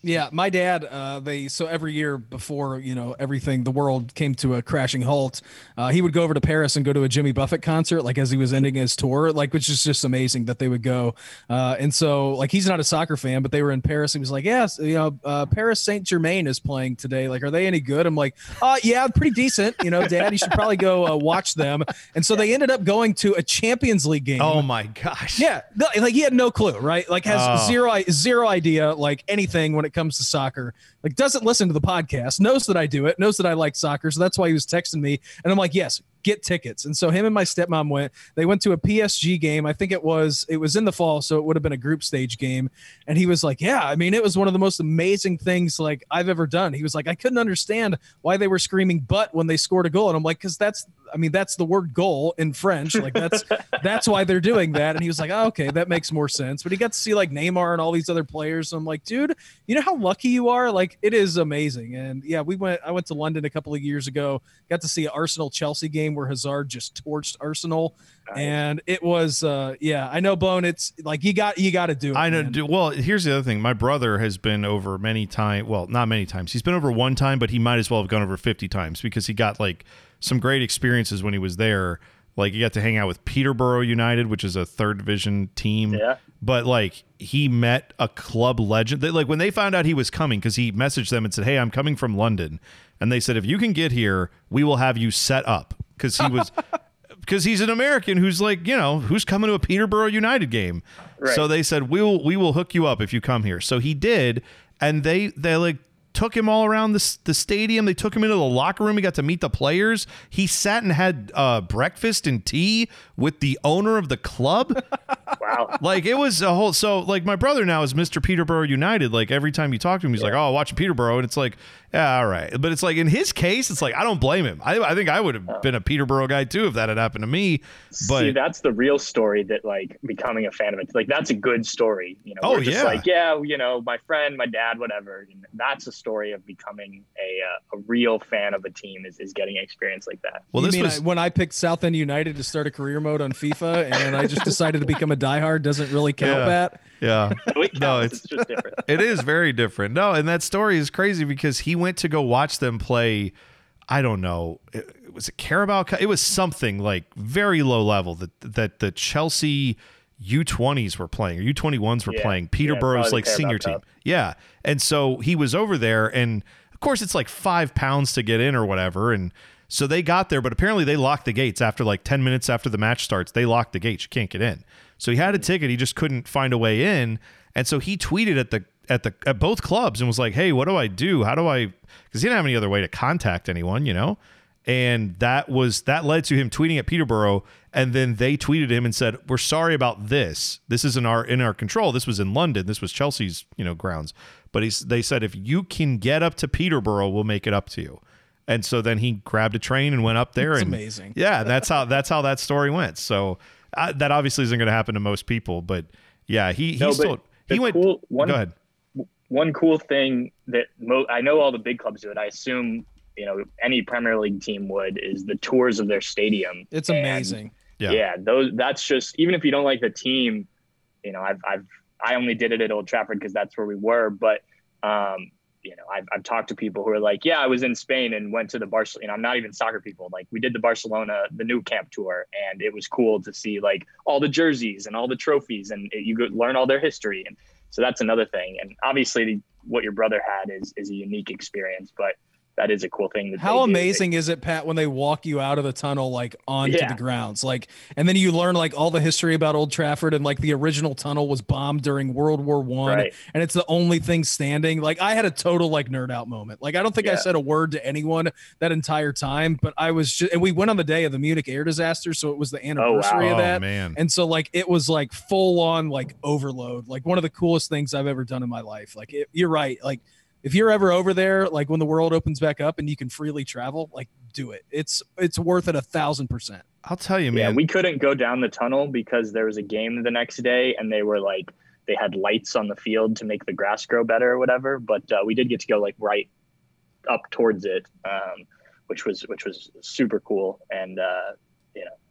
Yeah, my dad, uh, they so every year before, you know, everything, the world came to a crashing halt, uh, he would go over to Paris and go to a Jimmy Buffett concert, like as he was ending his tour, like, which is just amazing that they would go. Uh, and so, like, he's not a soccer fan, but they were in Paris. He was like, yes, you know, uh, Paris Saint-Germain is playing today. Like, are they any good? I'm like, uh, yeah, pretty decent. You know, Dad, you should probably go uh, watch them. And so they ended up going to a Champions League game. Oh, my gosh. Yeah, no, like he had no clue, right? Like has Oh. zero zero idea, like anything when it comes to soccer. Like doesn't listen to the podcast, knows that I do it, knows that I like soccer, so that's why he was texting me. And I'm like, yes, get tickets. And so him and my stepmom went. They went to a P S G game. I think it was it was in the fall, so it would have been a group stage game. And he was like, yeah, I mean, it was one of the most amazing things like I've ever done. He was like, I couldn't understand why they were screaming "but" when they scored a goal. And I'm like, because that's I mean, that's the word goal in French. Like that's that's why they're doing that. And he was like, oh, okay, that makes more sense. But he got to see like Neymar and all these other players. So I'm like, dude, you know how lucky you are? Like it is amazing. And yeah, we went I went to London a couple of years ago, got to see an Arsenal Chelsea game where Hazard just torched Arsenal. Nice. And it was uh yeah, I know, Bone, it's like you got you got to do it. I know. man. do- Well, here's the other thing. My brother has been over many times. Well, not many times. He's been over one time, but he might as well have gone over fifty times because he got like some great experiences when he was there. Like he got to hang out with Peterborough United, which is a third division team. Yeah. But like he met a club legend. They, like when they found out he was coming, because he messaged them and said, "Hey, I'm coming from London," and they said, "If you can get here, we will have you set up." Because he was. Because he's an American who's like, you know, who's coming to a Peterborough United game. Right. So they said, we will we will hook you up if you come here. So he did, and they they like took him all around the the stadium. They took him into the locker room. He got to meet the players. He sat and had uh, breakfast and tea with the owner of the club. Wow. Like it was a whole. So like my brother now is Mister Peterborough United. Like every time you talk to him, he's like, "Oh, watching Peterborough," and it's like, yeah, all right. But it's like in his case, it's like I don't blame him. I I think I would have been a Peterborough guy too if that had happened to me. But See, that's the real story that like becoming a fan of it. Like that's a good story. You know, Oh, we're just yeah. like, yeah, you know, my friend, my dad, whatever. And that's a story of becoming a uh, a real fan of a team is, is getting experience like that. well, You this mean was I, when I picked South End United to start a career mode on FIFA and I just decided to become a diehard doesn't really count, Yeah. Pat? yeah. So it No, counts, it's- it's just different. It is very different. No, and that story is crazy because he went to go watch them play. I don't know. It, was it Carabao Cup? It was something like very low level that that the Chelsea U twenties were playing or U twenty-ones were Yeah, playing. yeah, Peterborough's probably like the senior Carabao team. Cup. Yeah, and so he was over there, and of course it's like five pounds to get in or whatever, and. So they got there, but apparently they locked the gates after like ten minutes after the match starts. They locked the gates. You can't get in. So he had a ticket. He just couldn't find a way in. And so he tweeted at the at the at both clubs and was like, "Hey, what do I do? How do I?" Because he didn't have any other way to contact anyone, you know. And that was that led to him tweeting at Peterborough, and then they tweeted him and said, "We're sorry about this. This is in our in our control. This was in London. This was Chelsea's you know grounds." But he's they said, "If you can get up to Peterborough, we'll make it up to you." And so then he grabbed a train and went up there. That's and amazing. Yeah, that's how that's how that story went. So uh, that obviously isn't going to happen to most people, but yeah, he he No, but still he the went. cool- one- go ahead. One cool thing that mo- I know all the big clubs do it. I assume you know any Premier League team would is the tours of their stadium. It's And, amazing. Yeah. yeah, those that's just even if you don't like the team, you know, I've I've I only did it at Old Trafford because that's where we were, but um, you know, I've I've talked to people who are like, yeah, I was in Spain and went to the Barcelona. You know, I'm not even soccer people. Like we did the Barcelona, the new camp tour, and it was cool to see like all the jerseys and all the trophies, and it, you could learn all their history. And so that's another thing. And obviously, the, what your brother had is is a unique experience, but that is a cool thing. That How they do. amazing is it, Pat, when they walk you out of the tunnel, like onto Yeah. the grounds, like, and then you learn like all the history about Old Trafford and like the original tunnel was bombed during World War One, Right. and it's the only thing standing. Like, I had a total like nerd out moment. Like, I don't think I Yeah. said a word to anyone that entire time, but I was just, and we went on the day of the Munich air disaster, so it was the anniversary Oh of that. man. And so like it was like full on like overload, like one of the coolest things I've ever done in my life. Like it, you're right, like. If you're ever over there, like when the world opens back up and you can freely travel, like do it. It's it's worth it a thousand percent. I'll tell you, Yeah, man. we couldn't go down the tunnel because there was a game the next day, and they were like they had lights on the field to make the grass grow better or whatever. But uh, we did get to go like right up towards it, um, which was which was super cool. And uh, you know,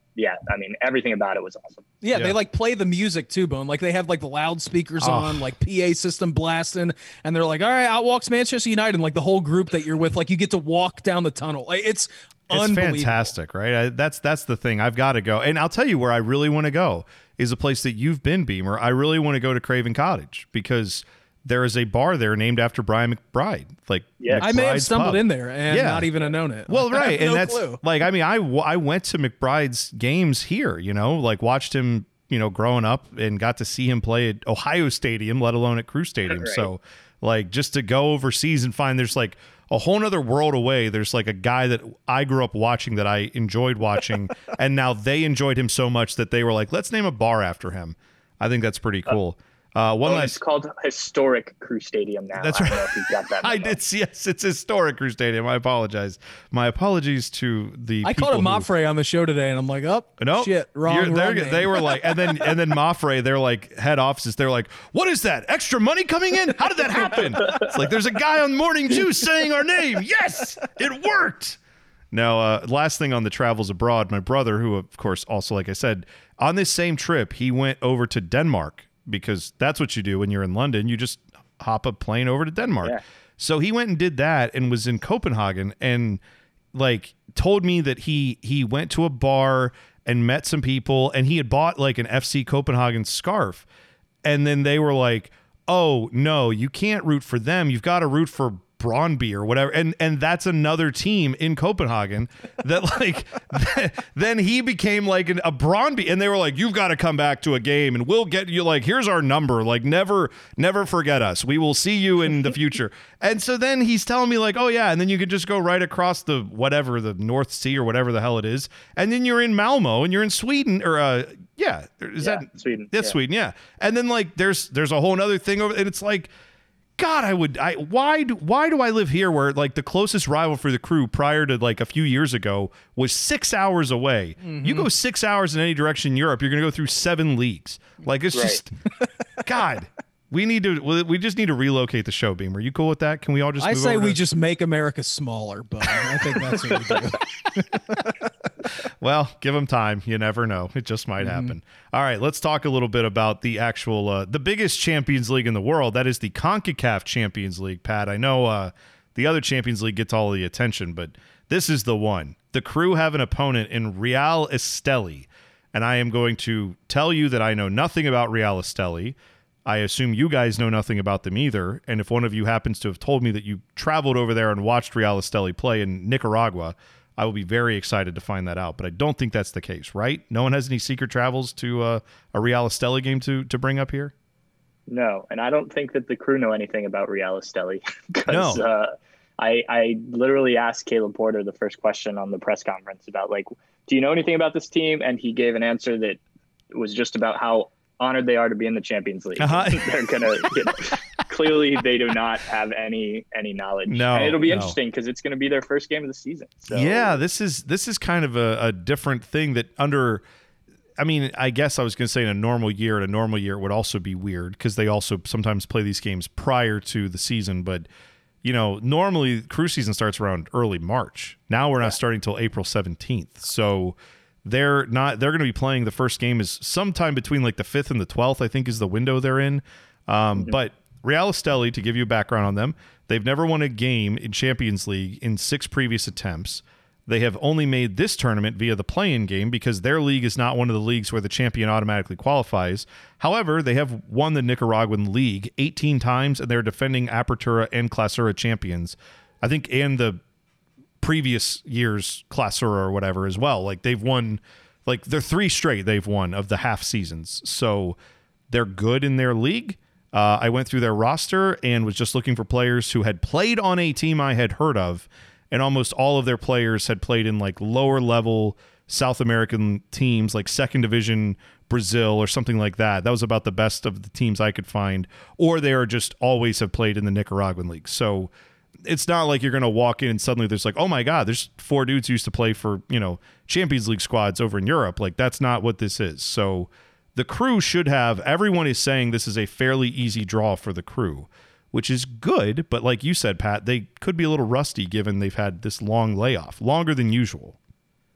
yeah, I mean, everything about it was awesome. Yeah, Yeah. they like play the music too, Bone. Like they have like the loudspeakers Oh. on, like P A system blasting, and they're like, "All right, out walks Manchester United." And like the whole group that you're with, like you get to walk down the tunnel. Like it's It's unbelievable. fantastic, right? I, that's that's the thing. I've got to go, and I'll tell you where I really want to go is a place that you've been, Beamer. I really want to go to Craven Cottage because there is a bar there named after Brian McBride. Like, Yes. I may have McBride's stumbled Pub. in there and Yeah. not even have known it. Well, I have right, and no that's clue. like, I mean, I w- I went to McBride's games here. You know, like watched him, you know, growing up, and got to see him play at Ohio Stadium, let alone at Crew Stadium. Right. So, like, just to go overseas and find there's like a whole nother world away. There's like a guy that I grew up watching that I enjoyed watching, and now they enjoyed him so much that they were like, let's name a bar after him. I think that's pretty cool. Uh, one Oh, last. it's called Historic Crew Stadium now. That's I don't right. know if you've got that. I memo. did. see- Yes, it's historic Crew Stadium. I apologize. My apologies to the. I called people him who- Mafre on the show today, and I'm like, "Oh, No, shit, wrong." You're- wrong they're- name. They were like, and then and then Mafre, they're like head offices. They're like, what is that? Extra money coming in? How did that happen? It's like there's a guy on Morning Juice saying our name. Yes, it worked. Now, uh, last thing on the travels abroad, my brother, who of course also, like I said, on this same trip, he went over to Denmark because that's what you do when you're in London. You just hop a plane over to Denmark. Yeah. So he went and did that and was in Copenhagen and like told me that he he went to a bar and met some people and he had bought like an F C Copenhagen scarf. And then they were like, "Oh, no, you can't root for them. You've got to root for Brøndby or whatever." And and that's another team in Copenhagen that like then he became like an, a Brøndby, and they were like, "You've got to come back to a game and we'll get you, like, here's our number, like never never forget us, we will see you in the future." And so then he's telling me like, "Oh yeah, and then you could just go right across the whatever, the North Sea or whatever the hell it is, and then you're in Malmo and you're in Sweden or uh yeah is Yeah, that Sweden, that's yeah. Sweden, yeah." And then like there's there's a whole nother thing over, and it's like, God, I would, I why do why do I live here where like the closest rival for the Crew prior to like a few years ago was six hours away? You go six hours in any direction in Europe, you're gonna go through seven leagues. Like it's Right. just, God, we need to we just need to relocate the show. Beam, are you cool with that? Can we all just? I move say over we to- just make America smaller, but I think that's what we do. Well, give them time. You never know. It just might happen. All right, let's talk a little bit about the actual, uh, the biggest Champions League in the world. That is the CONCACAF Champions League, Pat. I know uh, the other Champions League gets all the attention, but this is the one. The Crew have an opponent in Real Esteli, and I am going to tell you that I know nothing about Real Esteli. I assume you guys know nothing about them either, and if one of you happens to have told me that you traveled over there and watched Real Esteli play in Nicaragua, I will be very excited to find that out, but I don't think that's the case, right? No one has any secret travels to uh, a Real Esteli game to to bring up here? No, and I don't think that the Crew know anything about Real Esteli because No. uh, I I literally asked Caleb Porter the first question on the press conference about like, do you know anything about this team? And he gave an answer that was just about how honored they are to be in the Champions League. Uh-huh. They're gonna you know, clearly they do not have any any knowledge. No, and it'll be no. interesting because it's going to be their first game of the season. So Yeah, this is this is kind of a, a different thing that under I mean, I guess I was going to say in a normal year, in a normal year it would also be weird because they also sometimes play these games prior to the season, but you know, normally Crew season starts around early March. Now we're not starting until April seventeenth. So they're not they're going to be playing the first game is sometime between like the fifth and the twelfth, I think is the window they're in. Um, but Real Esteli, to give you a background on them, they've never won a game in Champions League in six previous attempts. They have only made this tournament via the play-in game because their league is not one of the leagues where the champion automatically qualifies. However, they have won the Nicaraguan league eighteen times, and they're defending Apertura and Clausura champions. I think, and the previous year's Clausura or whatever as well. Like they've won, like they're three straight they've won of the half seasons. So they're good in their league. Uh, I went through their roster and was just looking for players who had played on a team I had heard of, and almost all of their players had played in like lower level South American teams, like second division Brazil or something like that. That was about the best of the teams I could find, or they are just always have played in the Nicaraguan league. So it's not like you're going to walk in and suddenly there's like, oh my God, there's four dudes who used to play for, you know, Champions League squads over in Europe. Like that's not what this is. So the Crew should have, everyone is saying this is a fairly easy draw for the Crew, which is good. But like you said, Pat, they could be a little rusty given they've had this long layoff, longer than usual.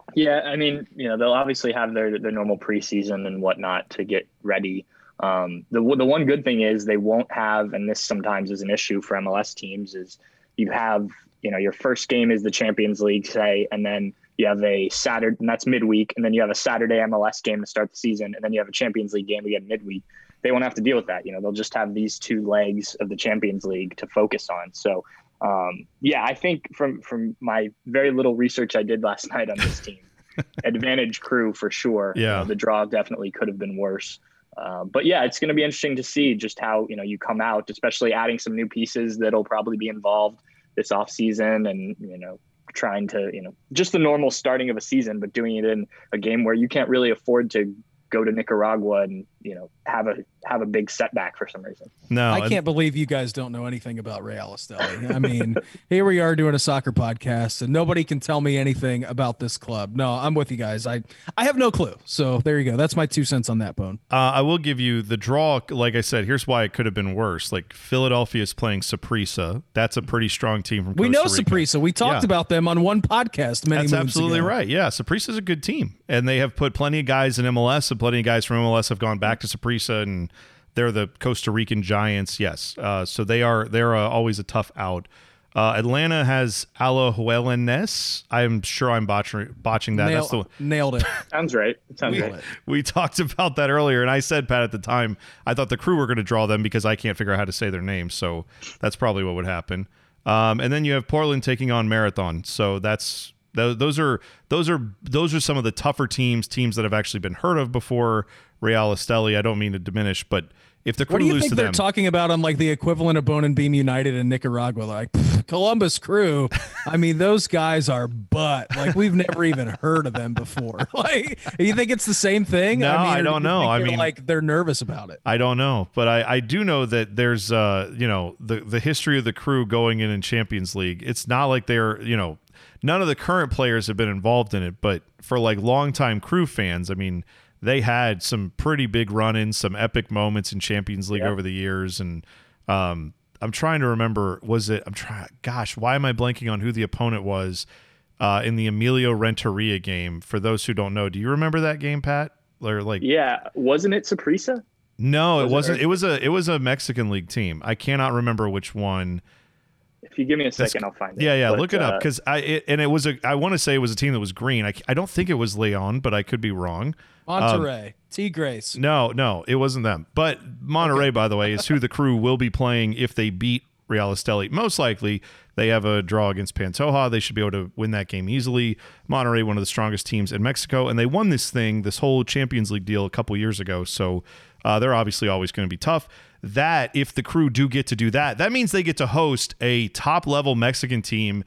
Yeah, I mean, you know, they'll obviously have their, their normal preseason and whatnot to get ready. Um, the the one good thing is they won't have, and this sometimes is an issue for M L S teams, is you have, you know, your first game is the Champions League, say, and then you have a Saturday, and that's midweek, and then you have a Saturday M L S game to start the season, and then you have a Champions League game again midweek. They won't have to deal with that. You know, they'll just have these two legs of the Champions League to focus on. So, um, yeah, I think from from my very little research I did last night on this team, advantage Crew for sure. Yeah, you know, the draw definitely could have been worse. Uh, but yeah, it's going to be interesting to see just how, you know, you come out, especially adding some new pieces that'll probably be involved this off season, and, you know, trying to, you know, just the normal starting of a season, but doing it in a game where you can't really afford to go to Nicaragua and, you know, have a have a big setback for some reason. No, I can't believe you guys don't know anything about Real Esteli. I mean, here we are doing a soccer podcast and nobody can tell me anything about this club. No, I'm with you guys. I, I have no clue. So there you go. That's my two cents on that, Bone. Uh, I will give you the draw. Like I said, here's why it could have been worse. Like Philadelphia is playing Saprissa. That's a pretty strong team from Costa We know Rica. Saprissa. We talked Yeah. about them on one podcast many That's moons absolutely ago. right. Yeah, Saprissa is a good team, and they have put plenty of guys in M L S, and plenty of guys from M L S have gone back to Saprissa, and they're the Costa Rican Giants. Yes, uh, so they are they're uh, always a tough out. Uh, Atlanta has Alajuelense. I'm sure I'm botching, botching that. Nail- That's the one. Nailed it. Sounds right. It sounds Nailed right. it. We talked about that earlier, and I said, Pat, at the time, I thought the Crew were going to draw them because I can't figure out how to say their name, so that's probably what would happen. Um, and then you have Portland taking on Marathon, so that's th- those are those are those are some of the tougher teams, teams that have actually been heard of before Real Esteli. I don't mean to diminish, but if the Crew What do you lose think to they're them, talking about on like the equivalent of Bone and Beam United in Nicaragua? Like pff, Columbus Crew. I mean, those guys are butt. Like we've never even heard of them before. Like, you think it's the same thing? No, I, mean, I or do don't you know. think I they're, mean- like they're nervous about it. I don't know, but I, I do know that there's uh you know the the history of the Crew going in in Champions League. It's not like they're you know none of the current players have been involved in it, but for like longtime Crew fans, I mean, they had some pretty big run-ins, some epic moments in Champions League Yeah. over the years, and um I'm trying to remember. Was it? I'm trying. Gosh, why am I blanking on who the opponent was uh, in the Emilio Renteria game? For those who don't know, do you remember that game, Pat? Or like, Yeah. Wasn't it Saprissa? no, it Was it- wasn't. It was a it was a Mexican league team. I cannot remember which one. If you give me a That's- second, I'll find it. Yeah, yeah, But, look it up uh, because I it, and it was a. I want to say it was a team that was green. I, I don't think it was Leon, but I could be wrong. Monterrey, T. Grace. No, no, it wasn't them. But Monterrey, by the way, is who the Crew will be playing if they beat Real Esteli. Most likely, they have a draw against Pantoja. They should be able to win that game easily. Monterrey, one of the strongest teams in Mexico, and they won this thing, this whole Champions League deal a couple years ago. So uh, they're obviously always going to be tough. That, if the Crew do get to do that, that means they get to host a top-level Mexican team,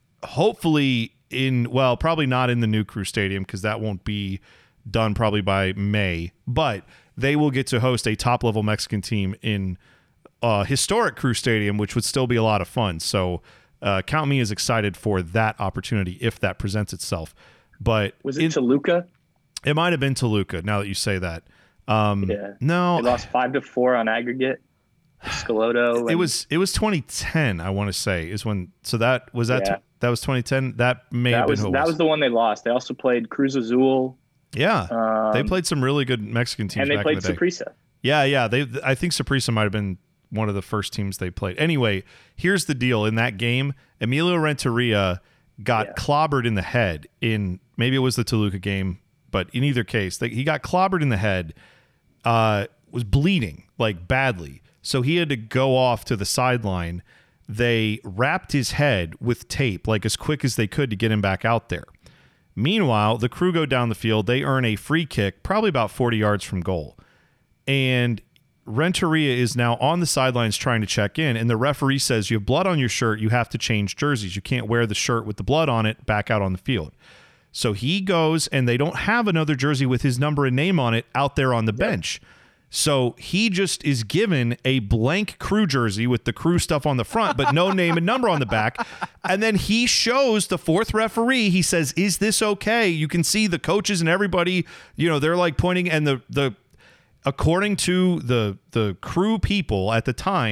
hopefully in, well, probably not in the new Crew Stadium because that won't be done probably by May, but they will get to host a top-level Mexican team in uh, historic Crew Stadium, which would still be a lot of fun. So uh, count me as excited for that opportunity if that presents itself. But Was it in- Toluca? it might have been Toluca, now that you say that. Um, Yeah. No, They lost five to four on aggregate. Scalotto. it and- was it was twenty ten, I want to say, is when, so that, was that, Yeah. that was twenty ten? That may have that been was who it that was. was the one they lost. They also played Cruz Azul. Yeah, Um, they played some really good Mexican teams and they back played in the day. Saprissa. Yeah, yeah. They, I think Saprissa might have been one of the first teams they played. Anyway, here's the deal. In that game, Emilio Renteria got Yeah. clobbered in the head in, maybe it was the Toluca game, but in either case, they, he got clobbered in the head, uh, was bleeding, like badly. So he had to go off to the sideline. They wrapped his head with tape, like as quick as they could to get him back out there. Meanwhile, the Crew go down the field. They earn a free kick, probably about forty yards from goal. And Renteria is now on the sidelines trying to check in, and the referee says, you have blood on your shirt, you have to change jerseys. You can't wear the shirt with the blood on it back out on the field. So he goes, and they don't have another jersey with his number and name on it out there on the bench. So he just is given a blank Crew jersey with the Crew stuff on the front, but no name and number on the back. And then he shows the fourth referee. He says, is this okay? You can see the coaches and everybody, you know, they're like pointing, and the, the, according to the, the Crew people at the time,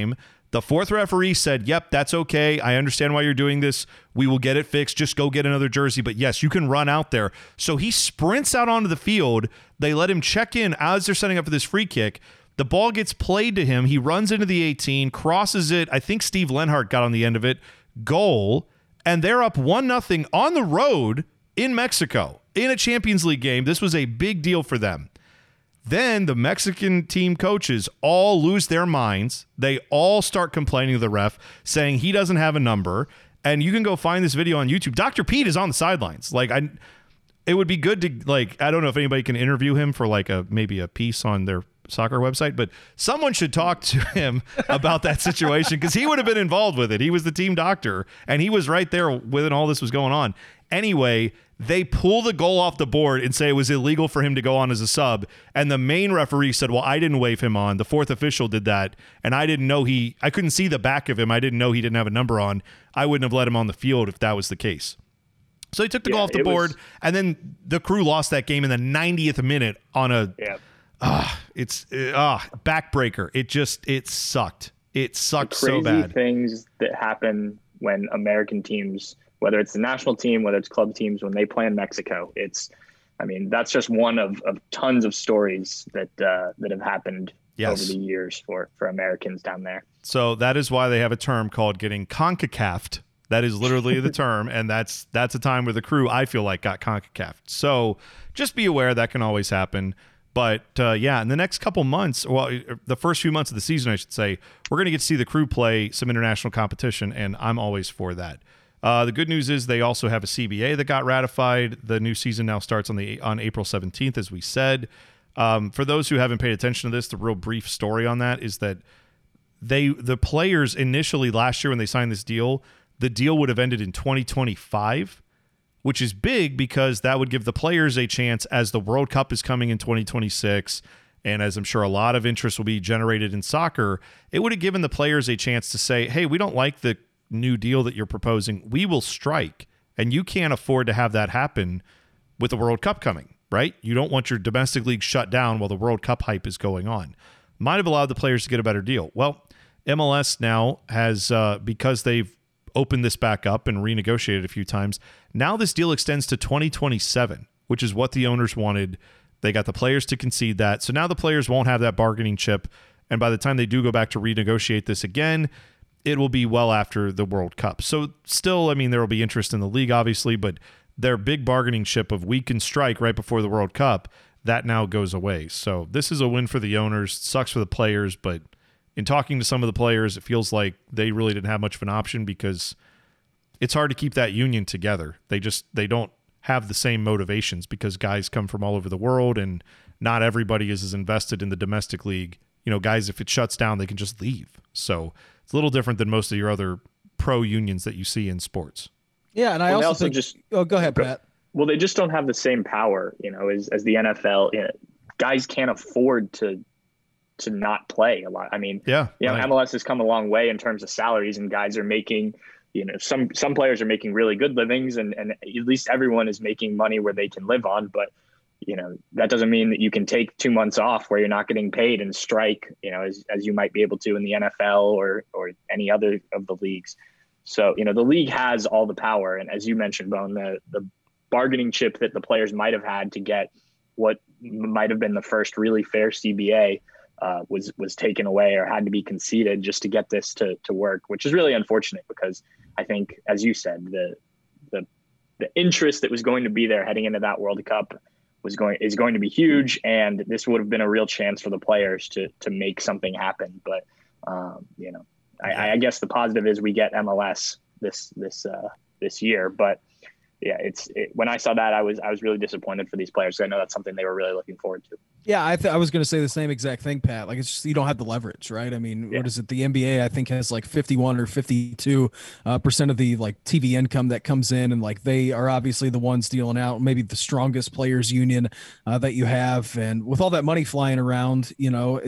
The fourth referee said, yep, that's okay. I understand why you're doing this. We will get it fixed. Just go get another jersey. But yes, you can run out there. So he sprints out onto the field. They let him check in as they're setting up for this free kick. The ball gets played to him. He runs into the eighteen, crosses it. I think Steve Lenhart got on the end of it. Goal. And they're up one nothing on the road in Mexico in a Champions League game. This was a big deal for them. Then the Mexican team coaches all lose their minds. They all start complaining to the ref, saying he doesn't have a number. And you can go find this video on YouTube. Doctor Pete is on the sidelines. Like, I, it would be good to, like, I don't know if anybody can interview him for like a maybe a piece on their soccer website, but someone should talk to him about that situation because he would have been involved with it. He was the team doctor, and he was right there when all this was going on. Anyway, they pull the goal off the board and say it was illegal for him to go on as a sub. And the main referee said, well, I didn't wave him on. The fourth official did that. And I didn't know he, I couldn't see the back of him. I didn't know he didn't have a number on. I wouldn't have let him on the field if that was the case. So he took the yeah, goal off the board. Was, and then the Crew lost that game in the ninetieth minute on a, yeah. ah, it's, ah, backbreaker. It just, it sucked. It sucked so bad. Crazy things that happen when American teams, whether it's the national team, whether it's club teams, when they play in Mexico, it's, I mean, that's just one of, of tons of stories that uh, that have happened yes. over the years for, for Americans down there. So that is why they have a term called getting CONCACAF'd. That is literally the term, and that's that's a time where the Crew, I feel like, got CONCACAF'd. So just be aware that can always happen. But, uh, yeah, in the next couple months, well, the first few months of the season, I should say, we're going to get to see the Crew play some international competition, and I'm always for that. Uh, the good news is they also have a C B A that got ratified. The new season now starts on the on April seventeenth, as we said. Um, for those who haven't paid attention to this, the real brief story on that is that they the players initially last year when they signed this deal, the deal would have ended in twenty twenty-five, which is big because that would give the players a chance as the World Cup is coming in twenty twenty-six, and as I'm sure a lot of interest will be generated in soccer, it would have given the players a chance to say, hey, we don't like the new deal that you're proposing. We will strike, and you can't afford to have that happen with the World Cup coming, right? You don't want your domestic league shut down while the World Cup hype is going on. Might have allowed the players to get a better deal. Well, M L S now has, uh, because they've opened this back up and renegotiated a few times, now this deal extends to twenty twenty-seven, which is what the owners wanted. They got the players to concede that. So now the players won't have that bargaining chip, and by the time they do go back to renegotiate this again, it will be well after the World Cup. So still, I mean, there will be interest in the league, obviously, but their big bargaining chip of we can strike right before the World Cup, that now goes away. So this is a win for the owners. Sucks for the players, but in talking to some of the players, it feels like they really didn't have much of an option because it's hard to keep that union together. They just, they don't have the same motivations because guys come from all over the world and not everybody is as invested in the domestic league. You know, guys, if it shuts down, they can just leave. So it's a little different than most of your other pro unions that you see in sports. Yeah, and I well, also, also think, just oh, go ahead, Pat. Well, they just don't have the same power, you know, as as the N F L. You know, guys can't afford to to not play a lot. I mean, yeah, you know, right. M L S has come a long way in terms of salaries, and guys are making, you know, some some players are making really good livings, and and at least everyone is making money where they can live on, but. You know, that doesn't mean that you can take two months off where you're not getting paid and strike, you know, as, as you might be able to in the N F L or or any other of the leagues. So, you know, the league has all the power. And as you mentioned, Bone, the, the bargaining chip that the players might have had to get what might have been the first really fair C B A uh, was was taken away or had to be conceded just to get this to, to work, which is really unfortunate because I think, as you said, the the the interest that was going to be there heading into that World Cup was going is going to be huge, and this would have been a real chance for the players to to make something happen. But um, you know, I, I guess the positive is we get M L S this this uh, this year. But yeah, it's it, when I saw that, I was I was really disappointed for these players. I know that's something they were really looking forward to. Yeah, I th- I was going to say the same exact thing, Pat. Like, it's just you don't have the leverage, right? I mean, yeah. What is it? The N B A, I think, has like fifty-one or fifty-two uh, percent of the like T V income that comes in, and like they are obviously the ones dealing out maybe the strongest players union uh, that you have, and with all that money flying around, you know, it's just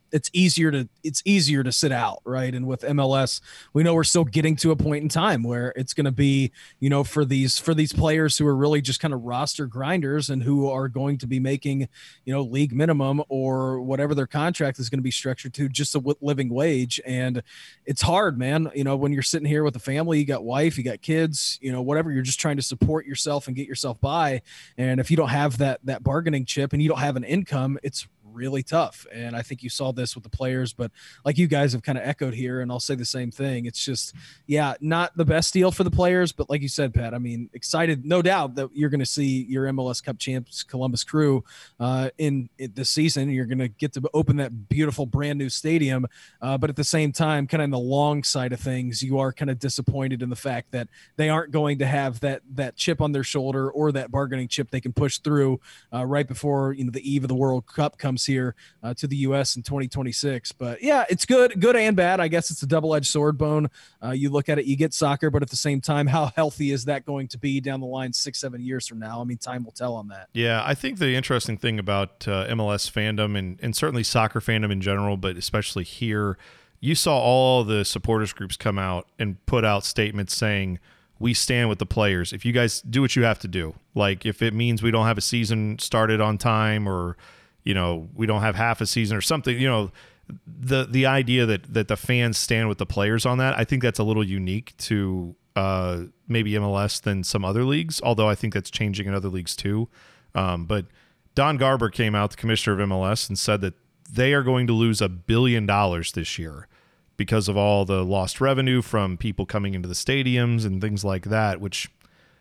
it's easier to it's easier to sit out, right? And with M L S, we know we're still getting to a point in time where it's going to be, you know, for these for these players who are really just kind of roster grinders and who are going to be making, you know, league minimum or whatever their contract is going to be structured to, just a living wage. And it's hard, man. You know, when you're sitting here with a family, you got wife, you got kids, you know, whatever, you're just trying to support yourself and get yourself by. And if you don't have that that bargaining chip and you don't have an income, it's really tough. And I think you saw this with the players, but like you guys have kind of echoed here, and I'll say the same thing. It's just, yeah, not the best deal for the players, but like you said, Pat, I mean, excited, no doubt that you're going to see your M L S Cup champs Columbus Crew uh, in, in this season. You're going to get to open that beautiful brand new stadium. Uh, but at the same time, kind of in the long side of things, you are kind of disappointed in the fact that they aren't going to have that, that chip on their shoulder or that bargaining chip they can push through uh, right before, you know, the eve of the World Cup comes here uh, to the U S in twenty twenty-six. But yeah, it's good, good and bad. I guess it's a double-edged sword, Bone. Uh, you look at it, you get soccer, but at the same time, how healthy is that going to be down the line six, seven years from now? I mean, time will tell on that. Yeah, I think the interesting thing about uh, M L S fandom and, and certainly soccer fandom in general, but especially here, you saw all the supporters groups come out and put out statements saying, we stand with the players. If you guys do what you have to do, like if it means we don't have a season started on time, or you know, we don't have half a season or something, you know, the the idea that that the fans stand with the players on that, I think that's a little unique to uh, maybe M L S than some other leagues, although I think that's changing in other leagues too. Um, but Don Garber came out, the commissioner of M L S, and said that they are going to lose a billion dollars this year because of all the lost revenue from people coming into the stadiums and things like that, which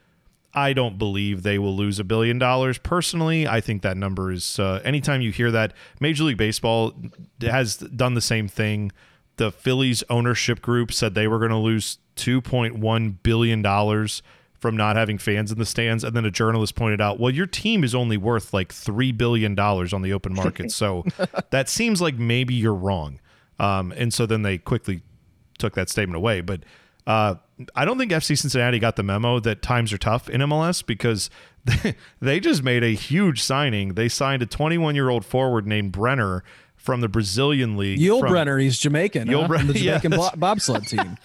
I don't believe they will lose a billion dollars. Personally, I think that number is, uh, anytime you hear that, Major League Baseball has done the same thing. The Phillies ownership group said they were going to lose two point one billion dollars from not having fans in the stands. And then a journalist pointed out, well, your team is only worth like three billion dollars on the open market. So that seems like maybe you're wrong. Um, and so then they quickly took that statement away. But uh, I don't think F C Cincinnati got the memo that times are tough in M L S, because they, they just made a huge signing. They signed a twenty-one-year-old forward named Brenner from the Brazilian league. Yul from, Brenner, he's Jamaican, Yul huh? Brenner, From the Jamaican yeah, bo- bobsled team.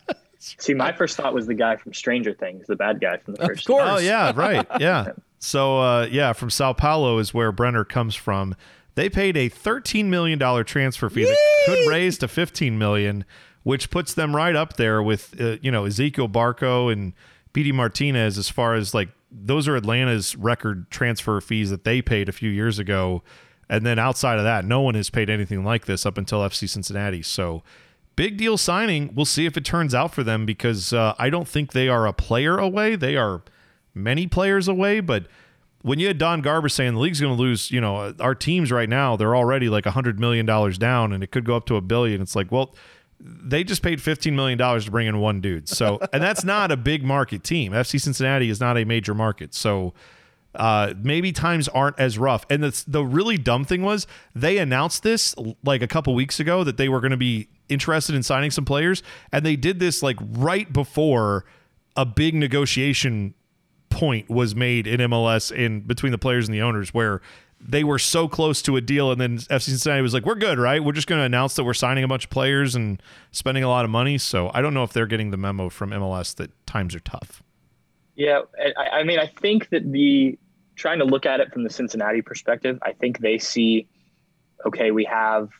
See, my first thought was the guy from Stranger Things, the bad guy from the first. Of course. Oh, yeah, right. Yeah. So, uh, yeah, from Sao Paulo is where Brenner comes from. They paid a thirteen million dollars transfer fee Yay! that could raise to fifteen million dollars, which puts them right up there with, uh, you know, Ezequiel Barco and P D Martinez, as far as, like, those are Atlanta's record transfer fees that they paid a few years ago. And then outside of that, no one has paid anything like this up until F C Cincinnati. So, big deal signing. We'll see if it turns out for them, because uh, I don't think they are a player away. They are many players away. But when you had Don Garber saying the league's going to lose, you know, our teams right now, they're already like one hundred million dollars down, and it could go up to a billion. It's like, well, they just paid fifteen million dollars to bring in one dude. So, and that's not a big market team. F C Cincinnati is not a major market. So uh, maybe times aren't as rough. And the, the really dumb thing was they announced this like a couple weeks ago that they were going to be interested in signing some players. And they did this like right before a big negotiation point was made in M L S in between the players and the owners, where they were so close to a deal, and then F C Cincinnati was like, we're good, right? We're just going to announce that we're signing a bunch of players and spending a lot of money. So I don't know if they're getting the memo from M L S that times are tough. Yeah, I, I mean, I think that the trying to look at it from the Cincinnati perspective, I think they see, okay, we have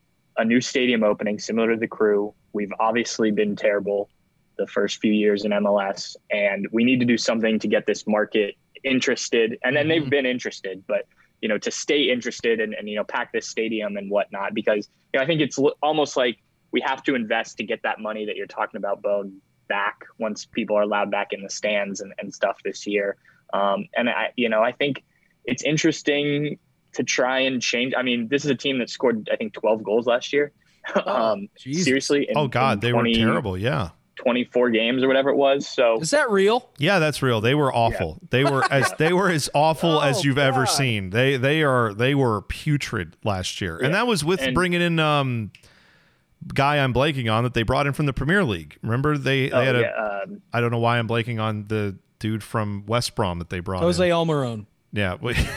a new stadium opening similar to the Crew. We've obviously been terrible the first few years in M L S, and we need to do something to get this market interested. And then they've been interested, but you know, to stay interested and, and, you know, pack this stadium and whatnot, because, you know, I think it's l- almost like we have to invest to get that money that you're talking about, Bone, back once people are allowed back in the stands and, and stuff this year. Um, and I, you know, I think it's interesting to try and change. I mean, this is a team that scored, I think, twelve goals last year. um, oh, seriously. In, oh God, they twenty, were terrible. Yeah. twenty-four games or whatever it was. So is that real? Yeah, that's real. They were awful. Yeah. They were as they were as awful oh, as you've God. ever seen. They they are they were putrid last year, yeah. and that was with and, bringing in um guy I'm blanking on that they brought in from the Premier League. Remember they they oh, had a yeah, um, I don't know why I'm blanking on the dude from West Brom that they brought Jose in. Almiron. Yeah.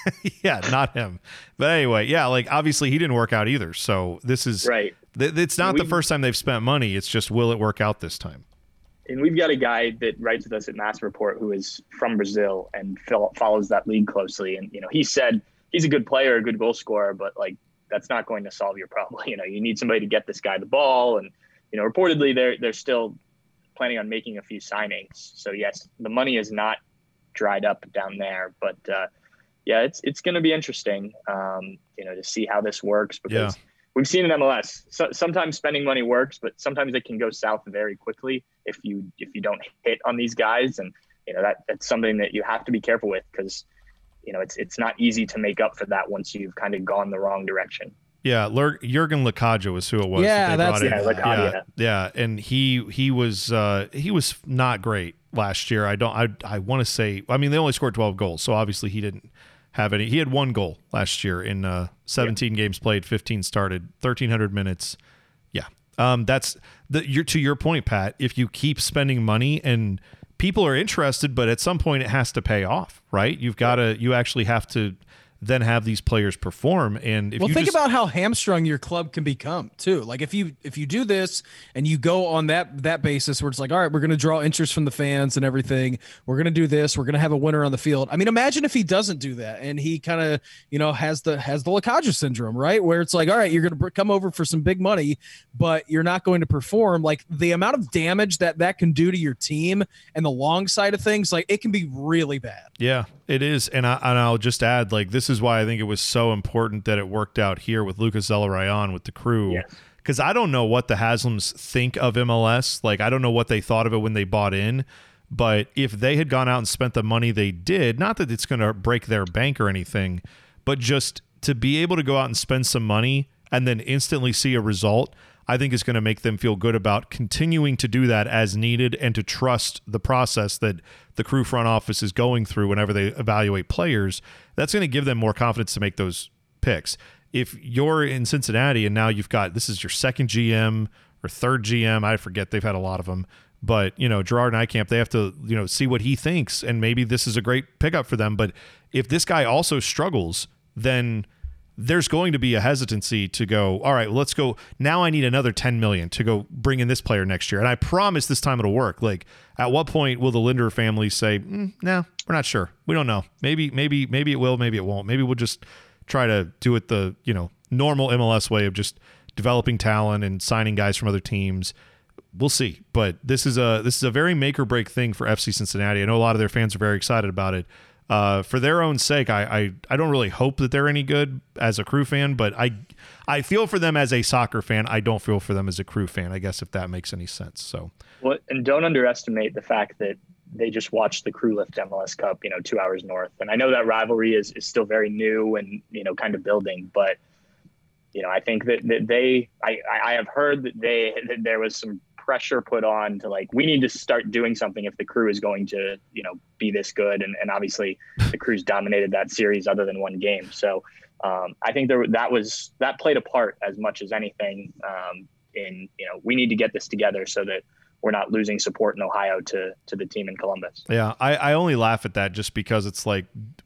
yeah, not him. But anyway, yeah, like obviously he didn't work out either. So this is right. Th- it's not the first time they've spent money. It's just, will it work out this time? And we've got a guy that writes with us at Mass Report who is from Brazil and fo- follows that league closely. And, you know, he said he's a good player, a good goal scorer, but like, that's not going to solve your problem. You know, you need somebody to get this guy the ball. And, you know, reportedly they're, they're still planning on making a few signings. So yes, the money is not dried up down there, but uh, yeah, it's, it's going to be interesting, um, you know, to see how this works, because yeah. we've seen in M L S, so, sometimes spending money works, but sometimes it can go south very quickly if you, if you don't hit on these guys. And, you know, that that's something that you have to be careful with, because, you know, it's, it's not easy to make up for that once you've kind of gone the wrong direction. Yeah, Lur- Jurgen Lakaja was who it was. Yeah, that that's yeah, Lakaja. yeah, yeah, and he he was uh, he was not great last year. I don't. I I want to say. I mean, they only scored twelve goals, so obviously he didn't have any. He had one goal last year in uh, seventeen yeah. games played, fifteen started, thirteen hundred minutes. Yeah, um, that's the. You're, to your point, Pat. If you keep spending money and people are interested, but at some point it has to pay off, right? You've got to. You actually have to then have these players perform. And if well, you think just, about how hamstrung your club can become too. Like if you if you do this and you go on that that basis where it's like, all right, we're going to draw interest from the fans and everything. We're going to do this. We're going to have a winner on the field. I mean, imagine if he doesn't do that and he kind of, you know, has the has the Lakaja syndrome, right? Where it's like, all right, you're going to come over for some big money, but you're not going to perform. Like the amount of damage that that can do to your team and the long side of things, like it can be really bad. Yeah, it is. And, I, and I'll just add, like, this is why I think it was so important that it worked out here with Lucas Zelarayan with the Crew. Because yeah. I don't know what the Haslams think of M L S. Like, I don't know what they thought of it when they bought in. But if they had gone out and spent the money they did, not that it's going to break their bank or anything, but just to be able to go out and spend some money and then instantly see a result, I think is going to make them feel good about continuing to do that as needed and to trust the process that the Crew front office is going through whenever they evaluate players. That's going to give them more confidence to make those picks. If you're in Cincinnati and now you've got, this is your second G M or third G M, I forget, they've had a lot of them, but, you know, Gerard Nijkamp, they have to, you know, see what he thinks, and maybe this is a great pickup for them. But if this guy also struggles, then there's going to be a hesitancy to go, all right, well, let's go. Now I need another ten million to go bring in this player next year. And I promise this time it'll work. Like, at what point will the Linder family say, mm, no, we're not sure. We don't know. Maybe, maybe, maybe it will, maybe it won't. Maybe we'll just try to do it the, you know, normal M L S way of just developing talent and signing guys from other teams. We'll see. But this is a, this is a very make or break thing for F C Cincinnati. I know a lot of their fans are very excited about it. Uh, for their own sake, I, I I don't really hope that they're any good as a Crew fan, but I I feel for them as a soccer fan. I don't feel for them as a Crew fan, I guess, if that makes any sense. So, well, and don't underestimate the fact that they just watched the Crew lift M L S Cup, you know, two hours north. And I know that rivalry is, is still very new and, you know, kind of building, but, you know, I think that, that they, I, I have heard that they, that there was some pressure put on to, like, we need to start doing something if the Crew is going to, you know, be this good. And, and obviously the Crew's dominated that series other than one game. So um, I think there, that was, that played a part as much as anything um, in, you know, we need to get this together so that we're not losing support in Ohio to, to the team in Columbus. Yeah. I, I only laugh at that just because it's like,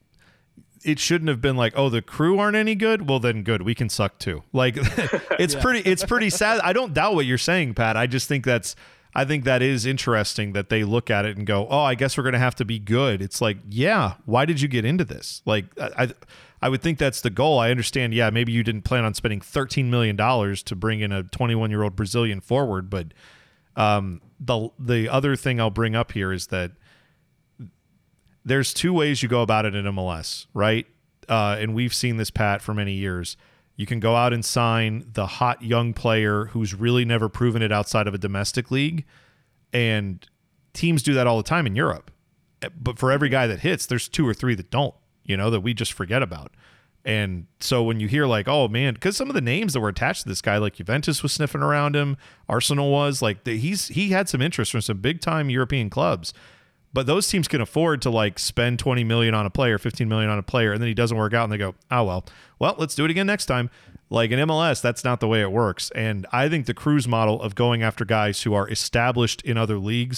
it shouldn't have been like, oh, the Crew aren't any good. Well, then good. We can suck too. Like it's yeah. pretty, it's pretty sad. I don't doubt what you're saying, Pat. I just think that's, I think that is interesting that they look at it and go, oh, I guess we're going to have to be good. It's like, yeah, why did you get into this? Like, I, I would think that's the goal. I understand. Yeah. Maybe you didn't plan on spending thirteen million dollars to bring in a twenty-one year old Brazilian forward. But um, the, the other thing I'll bring up here is that there's two ways you go about it in M L S, right? Uh, and we've seen this, Pat, for many years. You can go out and sign the hot young player who's really never proven it outside of a domestic league. And teams do that all the time in Europe. But for every guy that hits, there's two or three that don't, you know, that we just forget about. And so when you hear like, oh, man, because some of the names that were attached to this guy, like Juventus was sniffing around him, Arsenal was, like the, he's he had some interest from some big-time European clubs. But those teams can afford to like spend twenty million dollars on a player, fifteen million dollars on a player, and then he doesn't work out and they go, oh, well, well, let's do it again next time. Like in M L S, that's not the way it works. And I think the Crew's model of going after guys who are established in other leagues,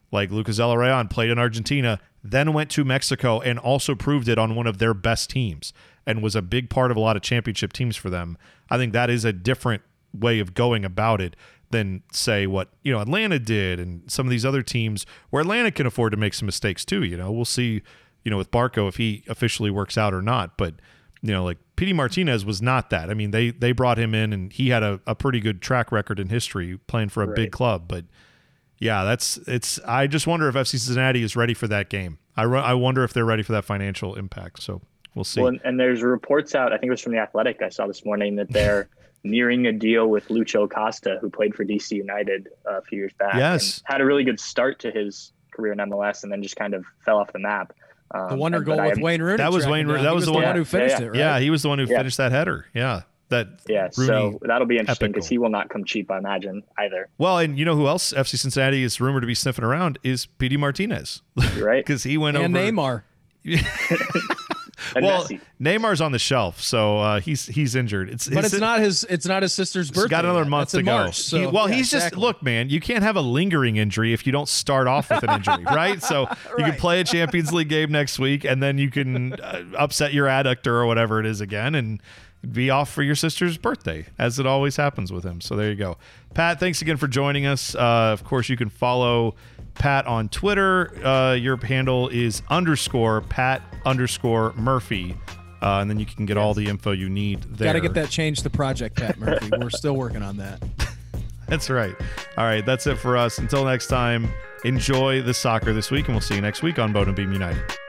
Like Lucas Elorrion played in Argentina, then went to Mexico and also proved it on one of their best teams and was a big part of a lot of championship teams for them. I think that is a different way of going about it than, say, what, you know, Atlanta did and some of these other teams where Atlanta can afford to make some mistakes too. You know, we'll see, you know, with Barco if he officially works out or not. But, you know, like Pity Martinez was not that. I mean, they they brought him in and he had a, a pretty good track record in history playing for a Right. big club. But yeah, that's it's. I just wonder if F C Cincinnati is ready for that game. I, ru- I wonder if they're ready for that financial impact. So we'll see. Well, and, and there's reports out, I think it was from The Athletic I saw this morning, that they're nearing a deal with Lucho Acosta, who played for D C United uh, a few years back. Yes. And had a really good start to his career in M L S and then just kind of fell off the map. Um, The wonder and- goal but I with am- Wayne Rooney. That was tracking Wayne Rooney- down. that He was the one one- who finished Yeah, yeah. it, right? Yeah, he was the one who Yeah. finished that header. Yeah, that Yeah, Rooney so that'll be interesting epic because goal. he will not come cheap, I imagine, either. Well, and you know who else F C Cincinnati is rumored to be sniffing around is P D Martinez. You're right. Because he went And over. Neymar. And Well, Messi. Neymar's on the shelf, so uh, he's he's injured. It's But his- it's not his. It's not his sister's birthday. He's got another yet. month That's to in go. March, so, He- well, yeah, he's just exactly. look, man. You can't have a lingering injury if you don't start off with an injury, right? So you can Right. play a Champions League game next week, and then you can uh, upset your adductor or whatever it is again, and be off for your sister's birthday, as it always happens with him. So there you go. Pat, thanks again for joining us. Uh, of course, you can follow Pat on Twitter. Uh, your handle is underscore Pat underscore Murphy. Uh, and then you can get all the info you need there. Got to get that changed to Project Pat Murphy. We're still working on that. That's right. All right, that's it for us. Until next time, enjoy the soccer this week, and we'll see you next week on Bone and Beam United.